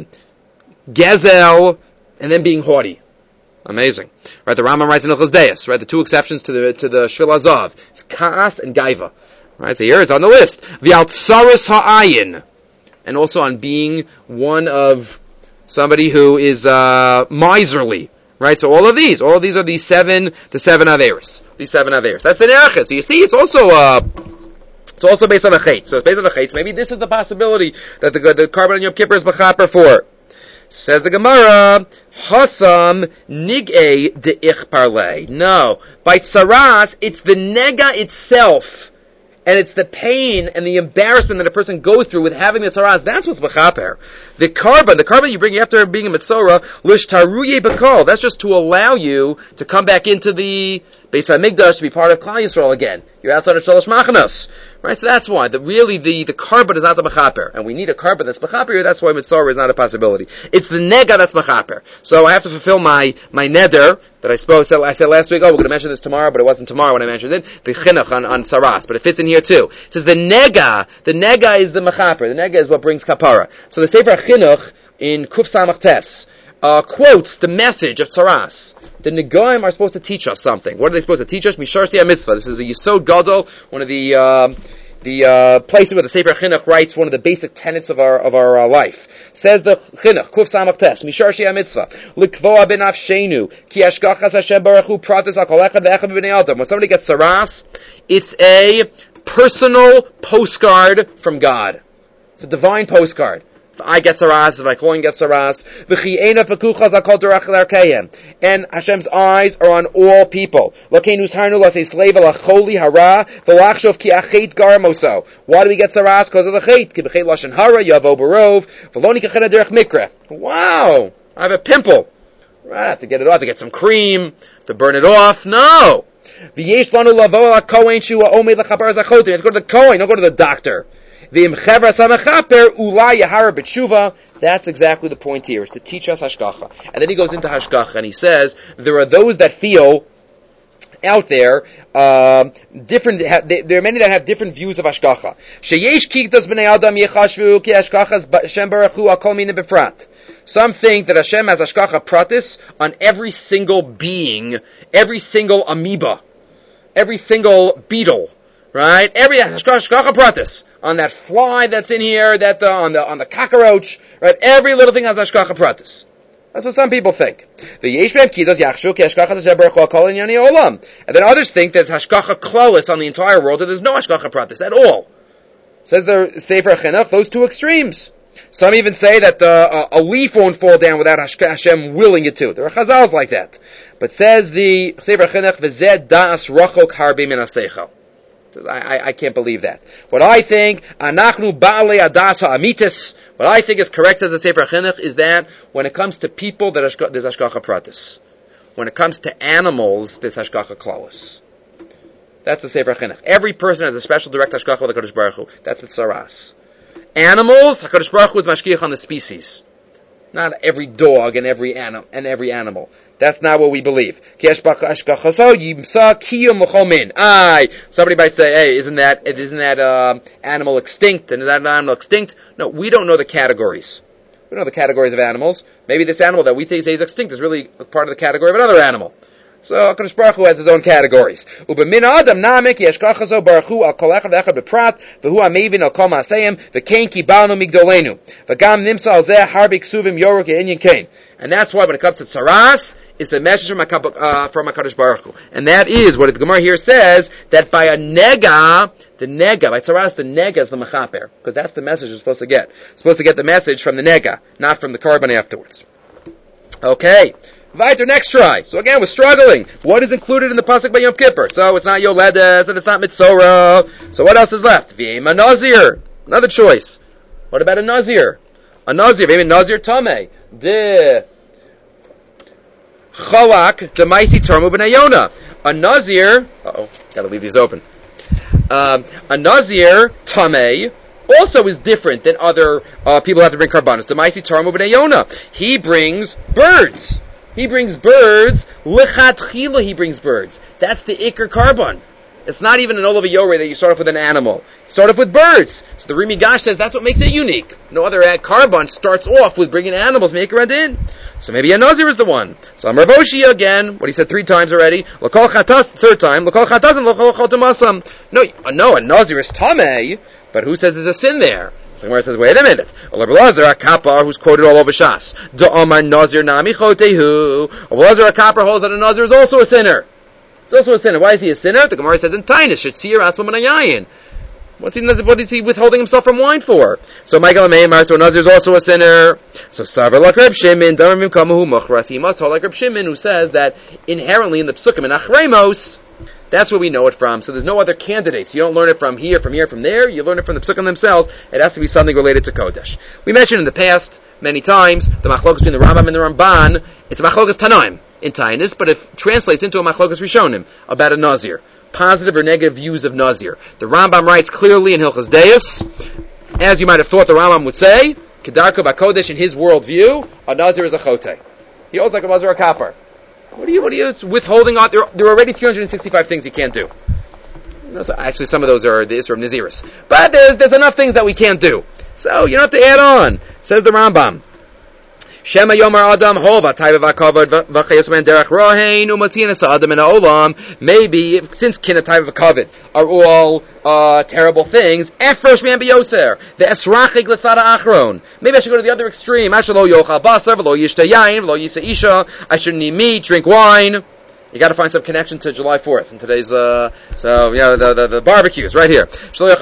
Gezel, and then being haughty. Amazing. Right, the Rambam writes in Ilchos Deis, right, the two exceptions to the to the Shvil Azav. It's Ka'as and Gaiva. Right, so here it's on the list. V'al Tsaras Ha'ayin. And also on being one of somebody who is uh, miserly. Right, so all of these, all of these are the seven, the seven Averis. These seven Averis. That's the Nerechah. So you see, it's also, uh, it's also based on a Chet. So it's based on a Chet. So maybe this is the possibility that the, the carbon on Yom Kippur is Mechaper for. Says the Gemara, Hasam nig'e de ich parlei. No. By tsaras, it's the nega itself. And it's the pain and the embarrassment that a person goes through with having the tsaras. That's what's mechaper. The carbon, the carbon you bring after being a mitzorah, lish taruye bakal. That's just to allow you to come back into the Beis HaMikdash to be part of Klal Yisrael again. You're outside of Shalosh Machanos. Right, so that's why. The, really, the, the carbon is not the mechaper. And we need a carbon that's mechaper, that's why mitzorah is not a possibility. It's the nega that's mechaper. So I have to fulfill my, my neder, that I spoke, I said last week, oh, we're going to mention this tomorrow, but it wasn't tomorrow when I mentioned it, the chinuch on, on saras, but it fits in here too. It says the nega, the nega is the mechaper, the nega is what brings kapara. So the Sefer Chinuch in Kuf Samach Tes, uh, quotes the message of saras. The Negoim are supposed to teach us something. What are they supposed to teach us? Mishar Siyah Mitzvah. This is a Yisod Gadol, one of the, uh, the, uh, places where the Sefer Chinuch writes one of the basic tenets of our, of our uh, life. Says the Chinuch, Kuf Samach Tes, Mishar Siyah Mitzvah, Likvoa b'nafshenu, Ki Ashgachas Hashem Baruch Hu Pratis Al Kol Echad Ve'echad B'nei Adam. When somebody gets saras, it's a personal postcard from God. It's a divine postcard. If I get saras, if my clothing gets saras, and Hashem's eyes are on all people. Why do we get saras? Because of the chet. Wow! I have a pimple. Right, I have to get it off, to get some cream, to burn it off. No! You have to go to the Kohen, don't go to the doctor. That's exactly the point here, is to teach us hashgacha. And then he goes into hashgacha and he says, there are those that feel out there, uh, different, there are many that have different views of hashgacha. Some think that Hashem has hashgacha pratis on every single being, every single amoeba, every single beetle. Right? Every hashgacha pratis on that fly that's in here, that uh, on the on the cockroach, right? Every little thing has hashgacha pratis. That's what some people think. The yeshbev kidos yachshu ki hashgacha Hashem baruch hu kol inyani olam, and then others think that hashgacha klalis on the entire world, that there's no hashgacha pratis at all. Says the Sefer Chinuch, those two extremes. Some even say that uh, a leaf won't fall down without Hashem willing it to. There are chazals like that. But says the Sefer Chinuch, v'zeh da'as rachok harbi min haseichel. I, I, I can't believe that. What I think, anachnu ba'alei adas ha'amitis, what I think is correct as the Sefer Chinuch is that when it comes to people, there's hashgacha pratis. When it comes to animals, there's hashgacha klalis. That's the Sefer Chinuch. Every person has a special direct hashgacha with the HaKadosh Baruch Hu. That's with saras. Animals, HaKadosh Baruch Hu is mashgiach on the species. Not every dog and every anim- and every animal. That's not what we believe. Aye, somebody might say, "Hey, isn't that isn't that uh, animal extinct? And is that animal extinct?" No, we don't know the categories. We don't know the categories of animals. Maybe this animal that we think is extinct is really part of the category of another animal. So HaKadosh Baruch Hu has his own categories. Ubemin Adam namik yeshkachazo Baruch Hu al kol echad v'echad beprat v'hu amevin al kol ma'aseyim v'kein kibanu migdolenu v'gam nimsa al zeh harbi ksuvim yoruk ye'inyan kein. And that's why when it comes to tzaras, it's a message from HaKadosh, uh, from HaKadosh Baruch Hu. And that is what the Gemara here says, that by a nega, the nega, by tzaras, the nega is the mechaper. Because that's the message you're supposed to get. You're supposed to get the message from the nega, not from the carbon afterwards. Okay. Weiter, next try. So again, we're struggling. What is included in the pasuk by Yom Kippur? So it's not Yoledes, and it's not Mitzorah. So what else is left? V'yem a Nazir. Another choice. What about a Nazir? A Nazir. V'yem a Nazir Tameh. De Chalak Demaisi Tarmu B'nayona. A Nazir. Uh-oh, gotta leave these open. Um, a Nazir Tameh also is different than other uh, people who have to bring karbanos. Demaisi Tarmu B'nayona. He brings birds. He brings birds. Lechatchila, he brings birds. That's the Iker Karban. It's not even an Olav Yoreh that you start off with an animal. You start off with birds. So the Rimi Gash says that's what makes it unique. No other Karban starts off with bringing animals, Meikar Adin. So maybe a Nazir is the one. So Amar Voshi again, what he said three times already. L'kol chatas, third time. L'kol chatas and l'kol chotamasam. No, no, a Nazir is Tameh, but who says there's a sin there? So the Gemara says, wait a minute. Elazar HaKapar, who's quoted all over Shas. Da'amar Nazir nami chotehu. Elazar HaKapar holds that a Nazir is also a sinner. It's also a sinner. Why is he a sinner? The Gemara says in Tainus, Shetzir Atzma Manayayin. What's he, what is he withholding himself from wine for? So Michael Ameimar, so a Nazir is also a sinner. So Savar like Reb Shimon, Damar Mimkamahu Muchras. He must hold like Reb Shimon, who says that inherently in the Psukim in Achremos, that's where we know it from. So there's no other candidates. You don't learn it from here, from here, from there. You learn it from the Psukim themselves. It has to be something related to Kodesh. We mentioned in the past, many times, the machlokas between the Rambam and the Ramban. It's a machlokas Tanaim in Tainus, but it translates into a machlokas Rishonim about a Nazir. Positive or negative views of Nazir. The Rambam writes clearly in Hilchos Deis, as you might have thought the Rambam would say, Kedarko Bakodesh, in his worldview, a Nazir is a Chote. He holds like a Nazir a Kapar. What are you, what are you withholding on? There, there are already three hundred sixty-five things you can't do. You know, so actually, some of those are the Isra of Naziris. But there's, there's enough things that we can't do. So, you don't have to add on. Says the Rambam. Shema Yomar Adam Hova Taiva Vakavad Vachayasman Derech Rohain Umatina Adam in Olam. Maybe since Kina Taiva Vakavad are all uh, terrible things, Efresh Man Biyoser, the Esrachik Letzada Achron. Maybe I should go to the other extreme. I should lo yochal basar, lo yishta yain, lo yisa isha. I shouldn't eat meat, drink wine. You got to find some connection to July fourth and today's uh so you know the the, the barbecues right here. Right,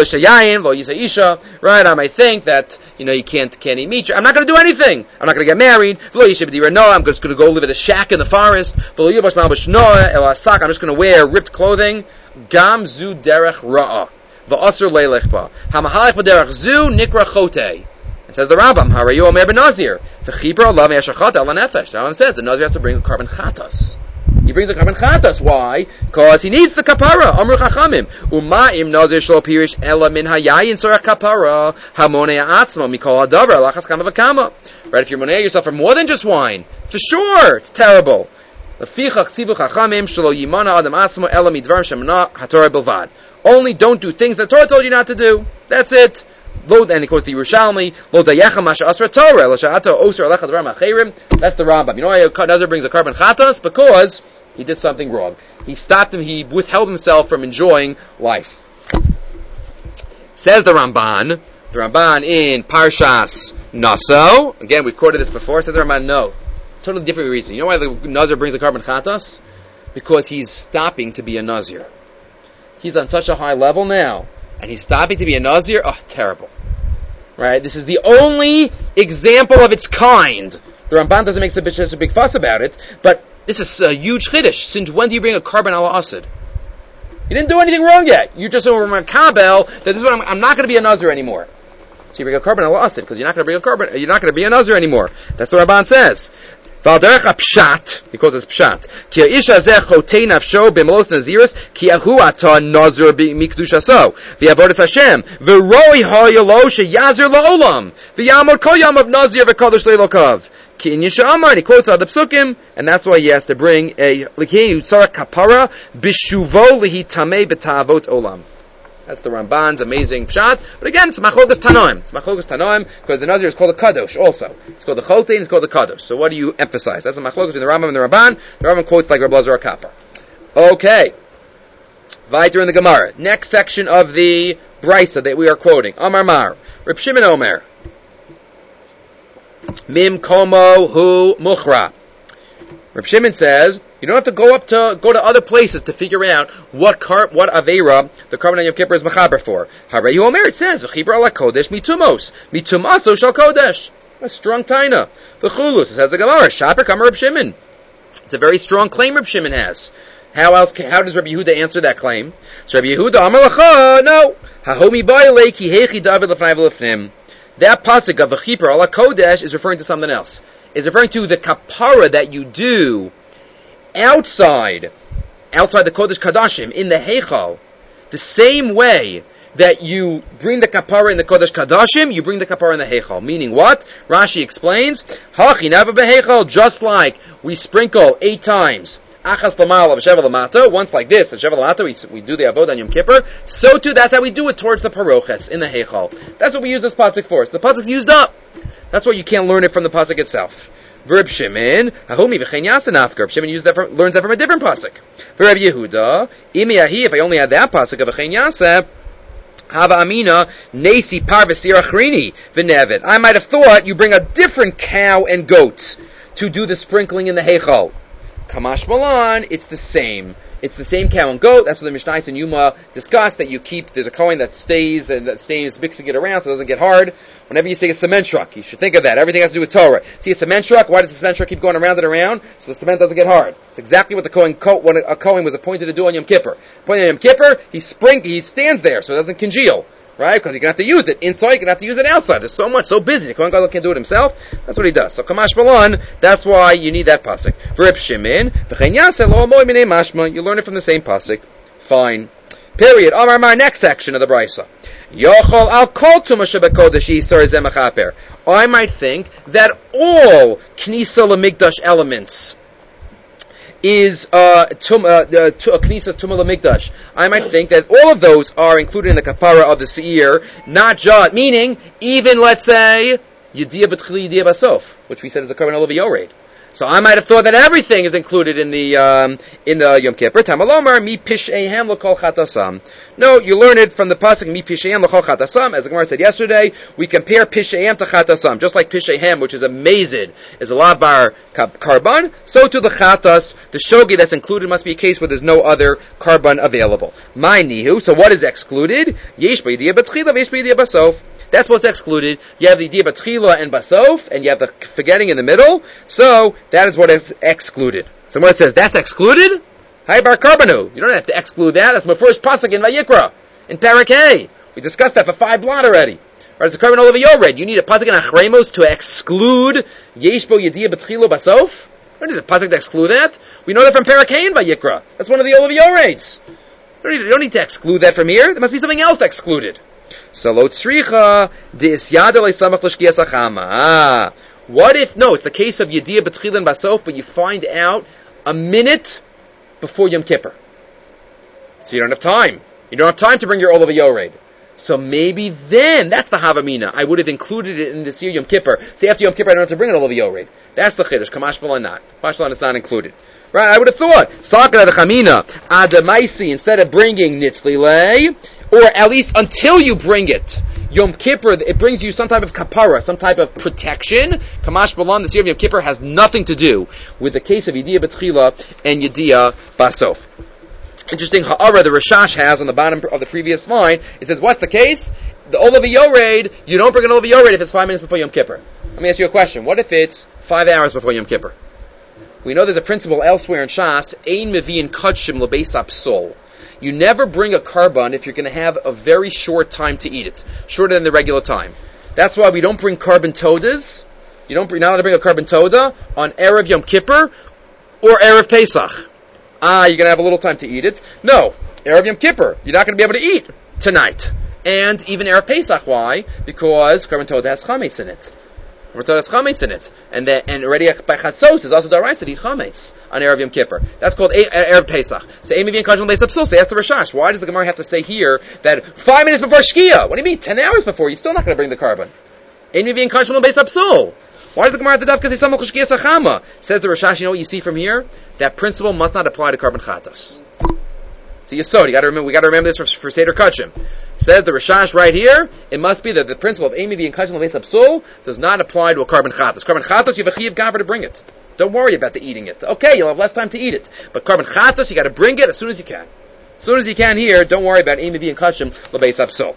I might think that you know you can't can't eat meat. I'm not going to do anything. I'm not going to get married. I'm just going to go live at a shack in the forest. I'm just going to wear ripped clothing. Gamzu derech ra'a va'asur leilechba hamahalech b'derech zu nikra chote. It says the Rambam, Harayu Omer ben Nazir. V'chibra Allah me'ashachat ala nefesh. The Rambam says the Nazir has to bring a carbon chatas. He brings a carbon chatas. Why? Because he needs the kapara. Amru chachamim. Uma'im Nazir shlo pirish ela min hayayin sorach kapara hamonei atzma mikol hadavar lachas kama v'kama. Right? If you're monei yourself for more than just wine, for sure, it's terrible. Lefichach tzivu chachamim shlo yimana adam atzma ela midvar shemana hatorah bilvad. Only don't do things that Torah told you not to do. That's it. And of course the Yerushalmi, Lo dayacha masha asra Torah, Lo sha'ata osir alecha dvar ma'cherim. That's the Rambam. You know why Nazir brings a carbon chatas? Because he did something wrong. He stopped him, he withheld himself from enjoying life. Says the Ramban, the Ramban in Parshas Naso, again we've quoted this before, says the Ramban, no. Totally different reason. You know why the Nazir brings a carbon chatas? Because he's stopping to be a Nazir. He's on such a high level now, and he's stopping to be a Nazir. Oh, terrible. Right? This is the only example of its kind. The Ramban doesn't make such a big fuss about it, but this is a huge chiddush. Since when do you bring a carbon ala asid? You didn't do anything wrong yet. You just over Kabel that this is what I'm, I'm not going to be a Nazir anymore. So you bring a carbon ala asid because you're not going to bring a carbon. You're not going to be a Nazir anymore. That's what Ramban says. Valderech pshat, because it's pshat. Ki isha zeh chotei nafsho b'melos naziris ki ahu ata nazir mikdushaso v'yavodas Hashem v'roi ha'yalo sheyazir la'olam v'yamor kol yam of nazir v'kodesh le'lokav ki in yisha amar, and he quotes out the psukim, and that's why he has to bring a l'kei yutzara kapara b'shuvo lihi tamei b'ta'avot olam. That's the Ramban's amazing pshat. But again, it's Machlokas Tanoim. It's Machlokas Tanoim because the Nazir is called the Kadosh also. It's called the Choltein, it's called the Kadosh. So what do you emphasize? That's the Machlokas between the Rambam and the Ramban. The Rambam quotes like Rabbi Lazar HaKapar. Okay. Weiter in the Gemara. Next section of the Brisa that we are quoting. Amar Mar. Reb Shimon Omer. Mim komo hu muchra. Reb Shimon says, you don't have to go up to go to other places to figure out what car, what avera the carbon on Yom Kippur is mechaber for. Harei Omer, it says, v'chibra ala kodesh mitumos, mitumaso shal kodesh. A strong taina. V'chulus, it says the Gemara, shaper kamer Reb Shimon. It's a very strong claim Reb Shimon has. How else? How does Rabbi Yehuda answer that claim? So Rabbi Yehuda Amar Lacha, no. Hahomi ba'ilei ki hechi David lefnai v'lefnim. That pasuk of v'chibra ala kodesh is referring to something else. It's referring to the kapara that you do outside, outside the Kodesh Kadashim, in the Heichal, the same way that you bring the kapara in the Kodesh Kadashim, you bring the kapara in the Heichal. Meaning what? Rashi explains, Hachi nava beheichal, just like we sprinkle eight times, Achas Lamal of Sheva Lamato, once like this, at Sheva Lamato, we, we do the Avod on Yom Kippur, so too, that's how we do it towards the Paroches, in the Heichal. That's what we use this pasuk for. So the pasuk's used up. That's why you can't learn it from the pasuk itself. Reb Shimon, Hahomi v'chein yasen afker. Reb Shimon uses that from, learns that from a different pasuk. For Reb Yehuda, imi ahi, if I only had that pasuk of v'chein yaseh, hava amina nesi par v'sir achrini v'nevet. I might have thought you bring a different cow and goat to do the sprinkling in the heichal. Kamash Malan, it's the same. It's the same cow and goat. That's what the Mishnayos and Yuma discussed, that you keep, there's a coin that stays, and that stays mixing it around so it doesn't get hard. Whenever you say a cement truck, you should think of that. Everything has to do with Torah. See a cement truck, why does the cement truck keep going around and around? So the cement doesn't get hard. It's exactly what the Kohen, what a Kohen was appointed to do on Yom Kippur. Appointed on Yom Kippur, he spring, he stands there so it doesn't congeal. Right? Because you're going to have to use it inside, you're going to have to use it outside. There's so much, so busy. The Kohen Gadol can't do it himself. That's what he does. So Kamash Malan, that's why you need that pasuk. For Reb Shimon, v'chein yaseh lo amoy minei mashma. You learn it from the same pasuk. Fine. Period. Amar Mar, next section of the Brisa. Yochol al kol tuma shebekodesh yisar zeh mechaper. I might think that all Knisa Lamikdash elements is uh, tum, uh, uh, Knisas Tumah Lamikdash. I might think that all of those are included in the kapara of the seir, not just, meaning, even, let's say, Yediyah B'tchili Yediyah Basof, which we said is the Karban Olav Yored. So I might have thought that everything is included in the um, in the Yom Kippur. Tamalomar mi pisheihem l'kol chatasam. No, you learn it from the pasuk mi pisheihem l'kol chatasam. As the Gemara said yesterday, we compare pisheihem to chatasam, just like pisheihem, which is a mazid, is a lav bar karban. So to the chatas, the shogi that's included must be a case where there's no other karban available. My nihu. So what is excluded? Yesh b'yediyah b'tchila, yesh b'yediyah basof. That's what's excluded. You have the idea of Tchila and Basof, and you have the forgetting in the middle. So, that is what is excluded. So when it says, that's excluded? Hi bar karbanu. You don't have to exclude that. That's my first pasuk in Vayikra. In Parak Hay. We discussed that for five blot already. Right, it's a carbon all over Yored. You need a pasuk in Achremos to exclude Yeshbo Yediyah B'tchilo Basof? You don't need a pasuk to exclude that. We know that from Parak Hay in Vayikra. That's one of the all over Yoreds. You don't need, you don't need to exclude that from here. There must be something else excluded. So lo tzricha de'isyada le'samach l'shkiyas achama. Ah, what if no? It's the case of Yediyah B'tchila and Basof, but you find out a minute before Yom Kippur, so you don't have time. You don't have time to bring your Olav Yored. So maybe then that's the Havamina. I would have included it in this year Yom Kippur. See, after Yom Kippur, I don't have to bring an Olav Yored. That's the chiddush. Kamash Malan not. Kamash Malan is not included. Right? I would have thought Sakra the Chamina Adamaisi, instead of bringing Nitzlilei, or at least until you bring it, Yom Kippur, it brings you some type of kapara, some type of protection. Kamash Balan, the year of Yom Kippur, has nothing to do with the case of Yediyah B'tchila and Yediyah Basof. Interesting ha'ara the Rashash has on the bottom of the previous line. It says, what's the case? The Olav Yored, you don't bring an Olav Yored if it's five minutes before Yom Kippur. Let me ask you a question. What if it's five hours before Yom Kippur? We know there's a principle elsewhere in Shas, Ein Mevi'in Kudshim L'Beis Apsol. You never bring a karban if you're going to have a very short time to eat it, shorter than the regular time. That's why we don't bring karban todas. You don't bring, not allowed to bring a karban toda on Erev Yom Kippur or Erev Pesach. Ah, you're going to have a little time to eat it. No, Erev Yom Kippur, you're not going to be able to eat tonight. And even Erev Pesach, why? Because karban toda has chametz in it. We're told it's chametz in it, and then and already by chatzos is also daraisa to eat chametz on erev Yom Kippur. That's called erev Pesach. So Ein Mevi'in Kashel Beis Absul. They ask the Rashash, why does the Gemara have to say here that five minutes before Shkia? What do you mean ten hours before? You're still not going to bring the carbon. Ein Mevi'in Kashel Beis Absul. Why does the Gemara have to dafka say samach Shkia Sachama? Says the Rashash, you know what you see from here? That principle must not apply to carbon chatas. It's a yesod. You got to remember. We got to remember this for, for Seder Kachim. Says the Rashash right here. It must be that the principle of Ein Mevi'in Kashel Beis Absul does not apply to a carbon chatas. Carbon chatas, you have a chiyuv gaver to bring it. Don't worry about the eating it. Okay, you'll have less time to eat it. But carbon chatas, you got to bring it as soon as you can. As soon as you can here, don't worry about Ein Mevi'in Kashel Beis Absul.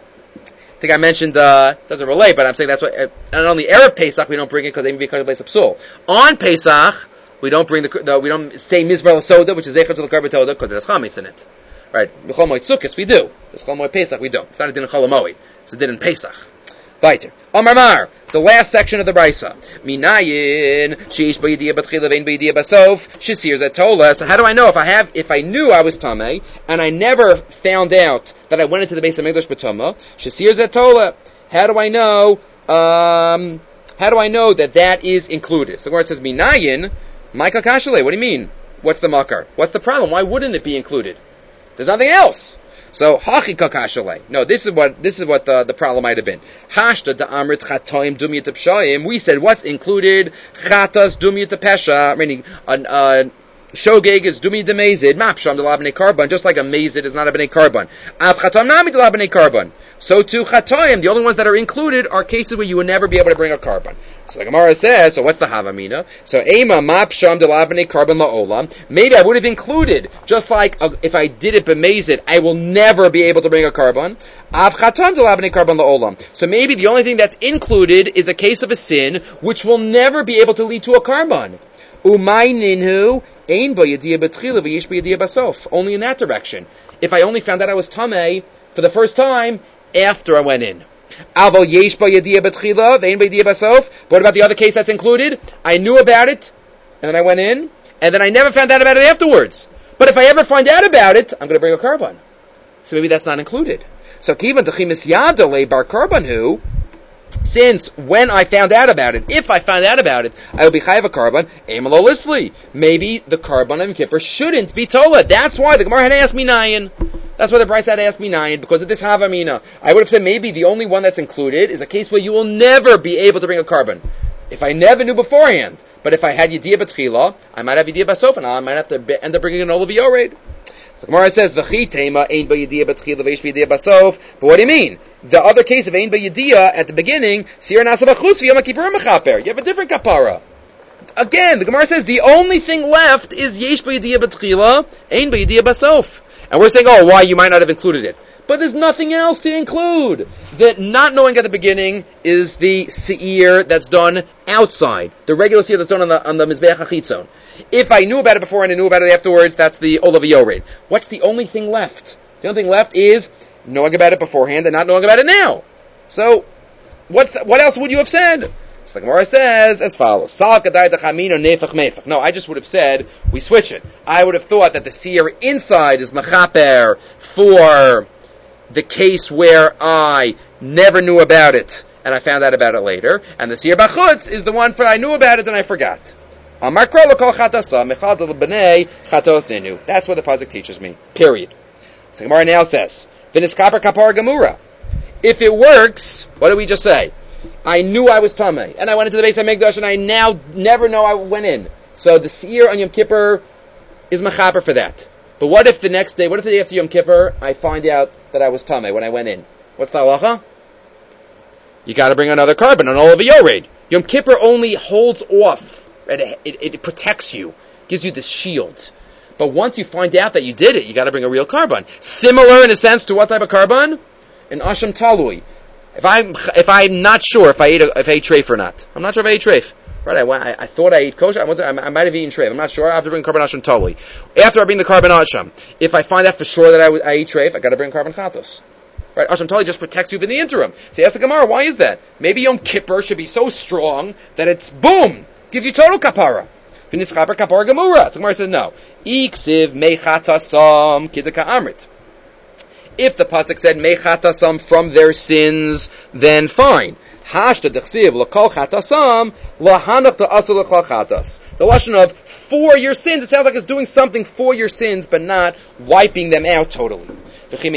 I think I mentioned, uh, doesn't relate, but I'm saying that's what, uh, not only Erev Pesach we don't bring it because Ein Mevi'in Kashel Beis Absul. On Pesach, we don't bring the, the we don't say Mizbar L'Soda, which is Zecher to the Carbon Toda, because there's Chametz in it. Right? B'chol Moed Sukkos, we do. There's Chol Moed Pesach, we don't. It's not a din in Chol Moed. It's a din in Pesach. Weiter. Amar Mar, the last section of the Brisa. Minayin, sheish b'yidiyah b'tchila vein b'yidiyah b'sof, shesir zetola. So how do I know if I have, if I knew I was Tameh, and I never found out that I went into the base of Mikdash b'Tumah, shesir zetola. How do I know, um, how do I know that that is included? So where it says Minayin, Maika Kashale, what do you mean? What's the makar? What's the problem? Why wouldn't it be included? There's nothing else. So Hachika Kashale. No, this is what this is what the, the problem might have been. Hashta da Amrit Chatoim Dumiyat Pshayim. We said what's included? Chatas Dumiyat Pesha, meaning an uh, Shogeg is Dumiyat Demezid, Mapsham de Labnei Karban, just like a Mazid is not a Bnei Karban. Av Chatam Nami de Labnei Karban. So too Chatoim, the only ones that are included are cases where you would never be able to bring a carbon. So the Gemara says, so what's the Havamina? So Ema Mapsham de Lavnei Carbon La'olam. Maybe I would have included, just like uh, if I did it b'mezid, I will never be able to bring a carbon. Av Chatam de Lavnei Carbon La'olam. So maybe the only thing that's included is a case of a sin, which will never be able to lead to a carbon. Umay ninhu ein bo yediyah b'tchila v'yish b'yediyah b'sof. Only in that direction. If I only found out I was Tameh for the first time, after I went in. What about the other case that's included? I knew about it, and then I went in, and then I never found out about it afterwards. But if I ever find out about it, I'm going to bring a carbon. So maybe that's not included. So kivan techimis yadale bar karbanhu. Since when I found out about it, if I found out about it, I will be chayav a carbon. Emelo lisli. Maybe the carbon of Yom Kippur shouldn't be tola. That's why the Gemara had asked me nayin. That's why the Bryce had to ask me nayin, because of this havamina. I would have said maybe the only one that's included is a case where you will never be able to bring a carbon. If I never knew beforehand, but if I had yediyah b'tchila, I might have yediyah b'sof, and I might have to end up bringing an olav yored. So the Gemara says, "V'chi tema ein b'yediyah b'tchila v'yish b'yediyah b'sof." But what do you mean? The other case of ein b'yediyah at the beginning, sir nasav achus v'yom kippurim mechaper. You have a different kapara. Again, the Gemara says the only thing left is yesh b'yediyah b'tchila, ein b'yediyah b'sof. And we're saying, oh, why you might not have included it. But there's nothing else to include. That not knowing at the beginning is the seir that's done outside. The regular seir that's done on the on the Mizbeach HaChitzon. If I knew about it before and I knew about it afterwards, that's the Olav Yored. What's the only thing left? The only thing left is knowing about it beforehand and not knowing about it now. So, what's the, what else would you have said? So the Gemara says as follows: no, I just would have said we switch it. I would have thought that the seer inside is mechaper for the case where I never knew about it and I found out about it later, and the seer bachutz is the one for I knew about it and I forgot. That's what the pasuk teaches me. Period. So the Gemara now says, "V'niskaper kapar gemura." If it works, what did we just say? I knew I was Tameh, and I went into the base of Mikdash, and I now never know I went in. So the seer on Yom Kippur is mechaper for that. But what if the next day, what if the day after Yom Kippur, I find out that I was Tameh when I went in? What's the halacha? You got to bring another carbon on all of a yored. Yom Kippur only holds off, right? it, it, it protects you, gives you this shield. But once you find out that you did it, you got to bring a real carbon. Similar in a sense to what type of carbon? An Asham Talui. If I'm if I'm not sure if I ate a, if I ate treif or not, I'm not sure if I ate treif. Right? I, I, I thought I ate kosher. I, wasn't, I, I might have eaten treif. I'm not sure. I have to bring carbon asham totally. After I bring the carbon asham, if I find out for sure that I, I ate treif, I got to bring carbon chatos. Right? Asham totally just protects you in the interim. So ask the Gemara, why is that? Maybe Yom Kippur should be so strong that it's boom gives you total kapara. Finis chaper kapara gemura. So the Gemara says no. Iksiv mechatasam kidaka amrit. If the pasuk said mechatasam from their sins, then fine. Hashta dechsiv l'kol chatasam lahanach ta'asal l'kol chatas. The lashon of for your sins. It sounds like it's doing something for your sins, but not wiping them out totally. So if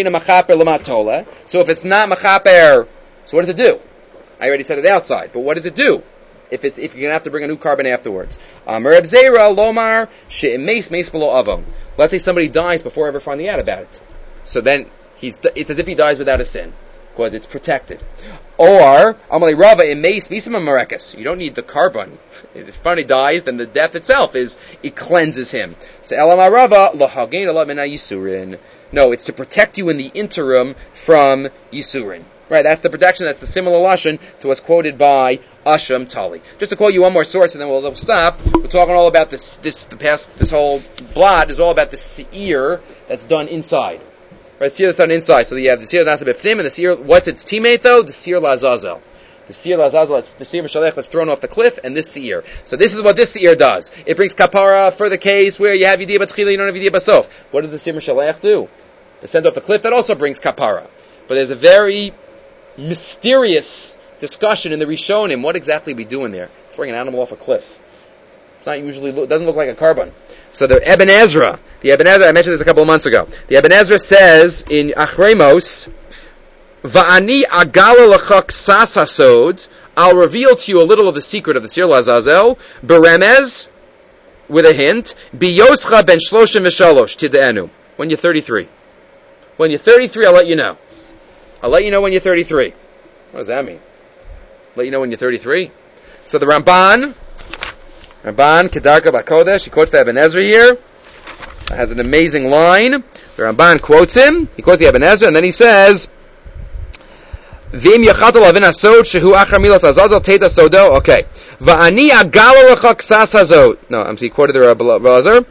it's not machaper, so what does it do? I already said it outside, but what does it do? If it's if you're gonna have to bring a new carbon afterwards. Amar Zera Lomar she'emes meis below avon. Let's say somebody dies before ever finding out about it. So then he's it's as if he dies without a sin, because it's protected. Or Amalei Rava emes visima marekas. You don't need the carbon. If somebody dies, then the death itself is it cleanses him. So Elamar Rava lahagein ala mina yisurin. No, it's to protect you in the interim from yisurin. Right, that's the protection. That's the similar lashon to what's quoted by Asham Tali. Just to quote you one more source, and then we'll, we'll stop. We're talking all about this. This the past. This whole blot is all about the seir that's done inside. Right, seir that's done inside. So you have the seir nasa b'fnim, and the seir. What's its teammate though? The seir lazazel. The seir lazazel. It's the seir mishalech that's thrown off the cliff, and this seir. So this is what this seir does. It brings kapara for the case where you have yediyah b'tchila, you don't have yediyah b'sof. What does the seir mishalech do? It's sent off the cliff. That also brings kapara. But there's a very mysterious discussion in the Rishonim. What exactly are we doing there? Throwing an animal off a cliff. It's not usually, it doesn't look like a carbon. So the Eben Ezra, the Eben Ezra, I mentioned this a couple of months ago. The Eben Ezra says in Achremos, Va'ani agala l'cha ksas hasod, I'll reveal to you a little of the secret of the Sir Lazazel, beremez, with a hint, biyoscha ben shloshim v'shalosh tid'enu. When you're thirty-three. When you're thirty-three, I'll let you know. I'll let you know when you're thirty-three. What does that mean? Let you know when you're thirty-three? So the Ramban, Ramban Kedarka Bakodesh, he quotes the Eben Ezra here. It has an amazing line. The Ramban quotes him. He quotes the Eben Ezra, and then he says, V'im yachatal avin hasod shehu achar milat azazel teta sodo. Okay. Va'ani agalo lecha ksas hazot. No, I'm he quoted the Rabbi Elazar.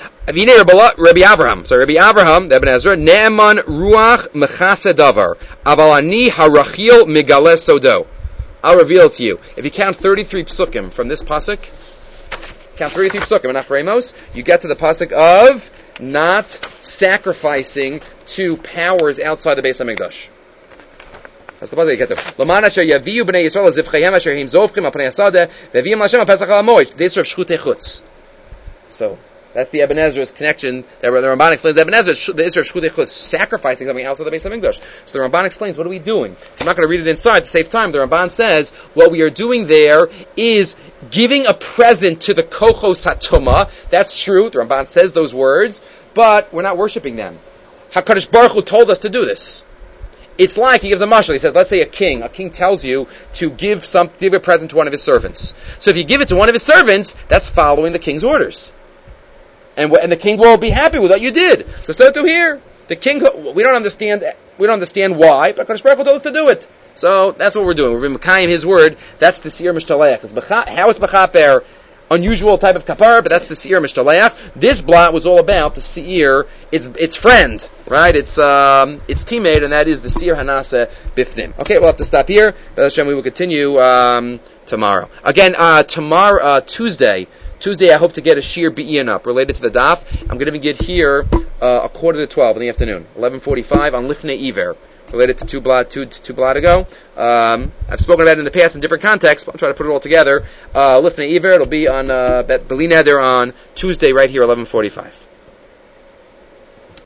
Rabbi Avraham, so Rabbi Avraham, the Eben Ezra, Ne'eman ruach mechase davar, aval ani harachil megale sodo. I'll reveal it to you. If you count thirty-three psukim from this pasuk, count thirty-three psukim in Achremos, you get to the pasuk of not sacrificing to powers outside the Beis HaMikdash. That's the pasuk you get to. L'man asher yaviu b'nei Yisrael zivchayim asher him zovchim al pnei hasadeh ve'viim l'Hashem al pesach al hamoed. This is shchutei chutz. So that's the Eben Ezra's connection. The Ramban explains the Eben Ezra, the Israel Shchutei Chutz, sacrificing something outside the Beis HaMikdash. So the Ramban explains, what are we doing? I'm not going to read it inside to save time. The Ramban says, what we are doing there is giving a present to the Kochos HaTumah. That's true. The Ramban says those words, but we're not worshiping them. HaKadosh Baruch Hu told us to do this. It's like, he gives a mashal. He says, let's say a king. A king tells you to give some, give a present to one of his servants. So if you give it to one of his servants, that's following the king's orders. And, and the king will be happy with what you did. So so to here, the king, we don't understand, we don't understand why, but HaKadosh Baruch Hu told us to do it. So that's what we're doing. We're mekayim his word. That's the Seir Mishtaleach. It's becha, how it's mechaper, unusual type of kapar, but that's the Seir Mishtaleach. This blot was all about the Seir, its its friend, right? Its um, its teammate, and that is the Seir Hanasa Bifnim. Okay, we'll have to stop here. But Hashem, we will continue um, tomorrow. Again, uh, tomorrow, uh, Tuesday. Tuesday, I hope to get a shir be'in up related to the daf. I'm going to get here uh, a quarter to twelve in the afternoon, eleven forty-five on Lifnei Iver, related to two blad two two blad ago. Um, I've spoken about it in the past in different contexts, but I'll try to put it all together. Uh, Lifnei Iver, it'll be on uh, Beli Neder on Tuesday right here, eleven forty-five.